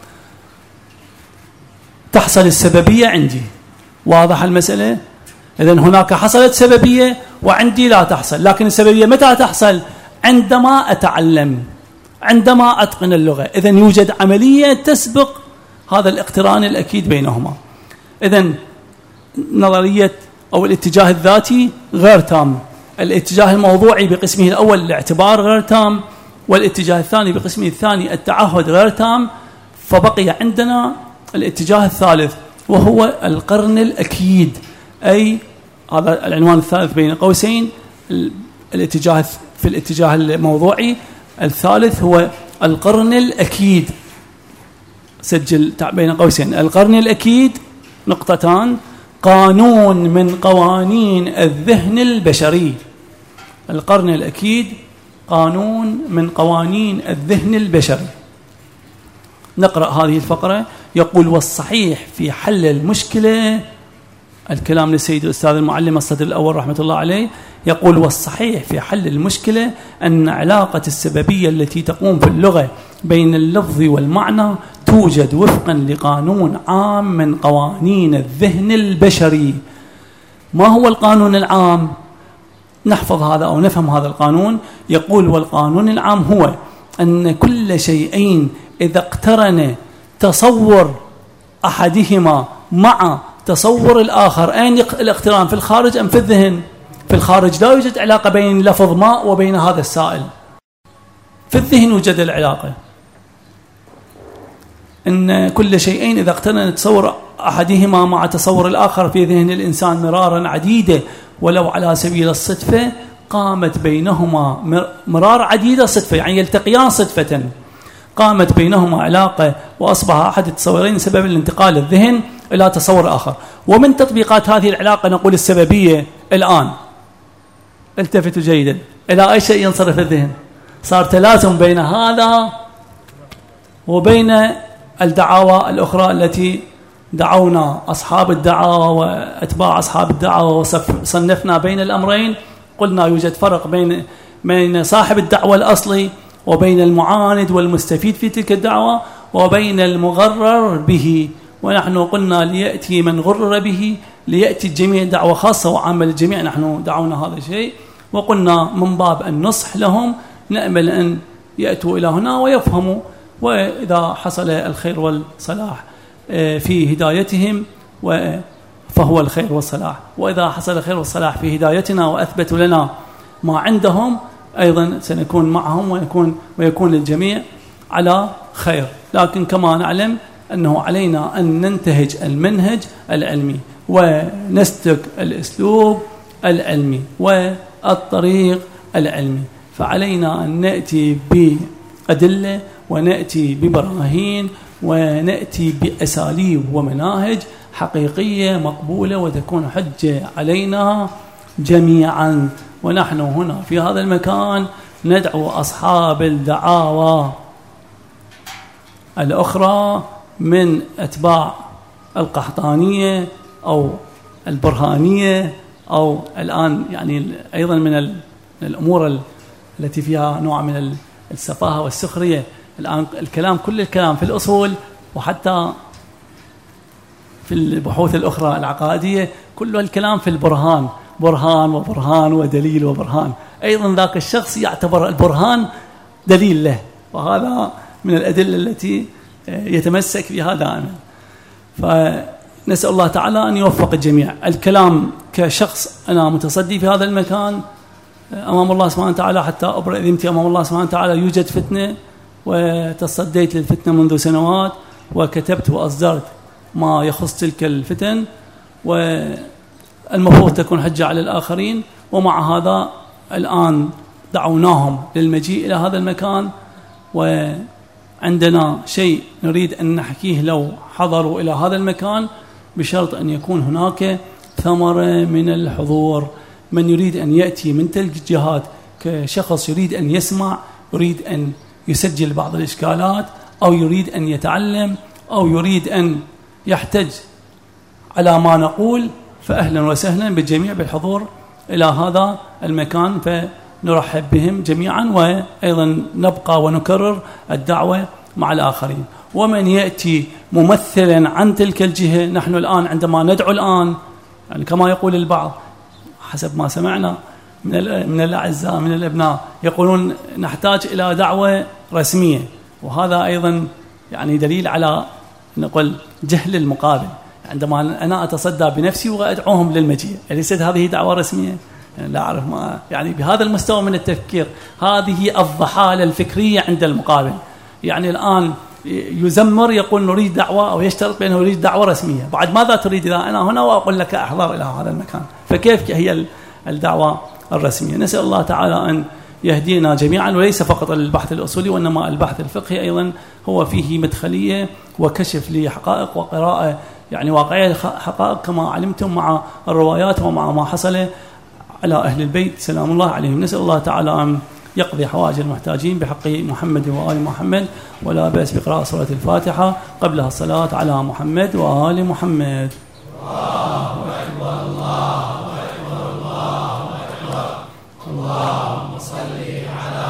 تحصل السببية عندي. واضح المسألة؟ إذن هناك حصلت سببية وعندي لا تحصل، لكن السببية متى تحصل؟ عندما أتعلم، عندما أتقن اللغة. إذن يوجد عملية تسبق هذا الاقتران الأكيد بينهما. إذن نظرية أو الاتجاه الذاتي غير تام، الاتجاه الموضوعي بقسمه الأول الاعتبار غير تام، والاتجاه الثاني بقسمه الثاني التعهد غير تام، فبقي عندنا الاتجاه الثالث وهو القرن الأكيد، أي هذا العنوان الثالث بين قوسين. الاتجاه في الاتجاه الموضوعي الثالث هو القرن الأكيد، سجل بين قوسين القرن الأكيد نقطتان، قانون من قوانين الذهن البشري. القرن الأكيد قانون من قوانين الذهن البشري. نقرأ هذه الفقرة. يقول: والصحيح في حل المشكلة، الكلام للسيد الأستاذ المعلم الصدر الأول رحمة الله عليه، يقول: والصحيح في حل المشكلة أن علاقة السببية التي تقوم في اللغة بين اللفظ والمعنى توجد وفقا لقانون عام من قوانين الذهن البشري. ما هو القانون العام؟ نحفظ هذا أو نفهم هذا القانون. يقول: والقانون العام هو أن كل شيئين إذا اقترن تصور أحدهما مع تصور الآخر. أين الاقتران، في الخارج أم في الذهن؟ في الخارج لا يوجد علاقة بين لفظ ماء وبين هذا السائل، في الذهن يوجد العلاقة. إن كل شيئين إذا اقترن تصور أحدهما مع تصور الآخر في ذهن الإنسان مرارا عديدة ولو على سبيل الصدفة، قامت بينهما مرار عديدة صدفة، يعني يلتقيان صدفة، قامت بينهما علاقة وأصبح أحد التصورين سبب الانتقال الذهن إلى تصور آخر. ومن تطبيقات هذه العلاقة نقول السببية. الآن التفتوا جيدا إلى أي شيء ينصرف الذهن؟ صار تلازم بين هذا وبين الدعاوى الأخرى التي دعونا أصحاب الدعاوى وأتباع أصحاب الدعاوى وصنفنا بين الأمرين. قلنا يوجد فرق بين بين صاحب الدعوة الأصلي وبين المعاند والمستفيد في تلك الدعوة وبين المغرر به. ونحن قلنا ليأتي من غرر به، ليأتي الجميع دعوة خاصة وعامل الجميع، نحن دعونا هذا الشيء. وقلنا من باب النصح لهم نأمل أن يأتوا إلى هنا ويفهموا، وإذا حصل الخير والصلاح في هدايتهم فهو الخير والصلاح، وإذا حصل الخير والصلاح في هدايتنا وأثبتوا لنا ما عندهم أيضا سنكون معهم ويكون, ويكون الجميع على خير. لكن كما نعلم أنه علينا أن ننتهج المنهج العلمي ونسلك الأسلوب العلمي والطريق العلمي، فعلينا أن نأتي بأدلة ونأتي ببراهين ونأتي بأساليب ومناهج حقيقية مقبولة وتكون حجة علينا جميعا. ونحن هنا في هذا المكان ندعو أصحاب الدعاوى الأخرى من أتباع القحطانية أو البرهانية أو الآن يعني أيضا من الأمور التي فيها نوع من السفاهة والسخرية. الآن الكلام كل الكلام في الأصول وحتى في البحوث الأخرى العقائدية كل الكلام في البرهان، برهان وبرهان ودليل وبرهان. أيضا ذاك الشخص يعتبر البرهان دليل له، وهذا من الأدلة التي يتمسك بها دائما. فنسأل الله تعالى أن يوفق الجميع. الكلام كشخص أنا متصدي في هذا المكان أمام الله سبحانه وتعالى حتى أبرئ ذمتي أمام الله سبحانه وتعالى. يوجد فتنة وتصديت للفتنة منذ سنوات وكتبت وأصدرت ما يخص تلك الفتن، والمفروض تكون حجة على الآخرين. ومع هذا الآن دعوناهم للمجيء إلى هذا المكان، وعندنا شيء نريد أن نحكيه لو حضروا إلى هذا المكان، بشرط أن يكون هناك ثمرة من الحضور. من يريد أن يأتي من تلك الجهات كشخص يريد أن يسمع، يريد أن يسجل بعض الإشكالات، أو يريد أن يتعلم، أو يريد أن يحتج على ما نقول، فأهلا وسهلا بالجميع بالحضور إلى هذا المكان، فنرحب بهم جميعا. وأيضا نبقى ونكرر الدعوة مع الآخرين. ومن يأتي ممثلا عن تلك الجهة، نحن الآن عندما ندعو الآن يعني كما يقول البعض حسب ما سمعنا من من الأعزاء من الأبناء يقولون نحتاج إلى دعوة رسمية، وهذا أيضا يعني دليل على نقول جهل المقابل. عندما أنا أتصدى بنفسي وأدعوهم للمجيء، أليست هذه دعوة رسمية؟ يعني لا أعرف ما يعني بهذا المستوى من التفكير. هذه الضحالة الفكرية عند المقابل. يعني الآن يزمر يقول نريد دعوة أو يشترط بأنه يريد دعوة رسمية، بعد ماذا تريد إذا أنا هنا وأقول لك أحضر إلى هذا المكان؟ فكيف هي الدعوة الرسمية؟ نسأل الله تعالى أن يهدينا جميعا، وليس فقط البحث الأصولي وإنما البحث الفقهي أيضا هو فيه مدخلية وكشف لحقائق وقراءة يعني واقعية حقائق كما علمتم مع الروايات ومع ما حصل على أهل البيت سلام الله عليهم. نسأل الله تعالى أن يقضي حوائج المحتاجين بحق محمد وآل محمد، ولا بأس بقراءة سورة الفاتحة قبلها الصلاة على محمد وآل محمد. الله أكبر الله أكبر الله أكبر. اللهم صل على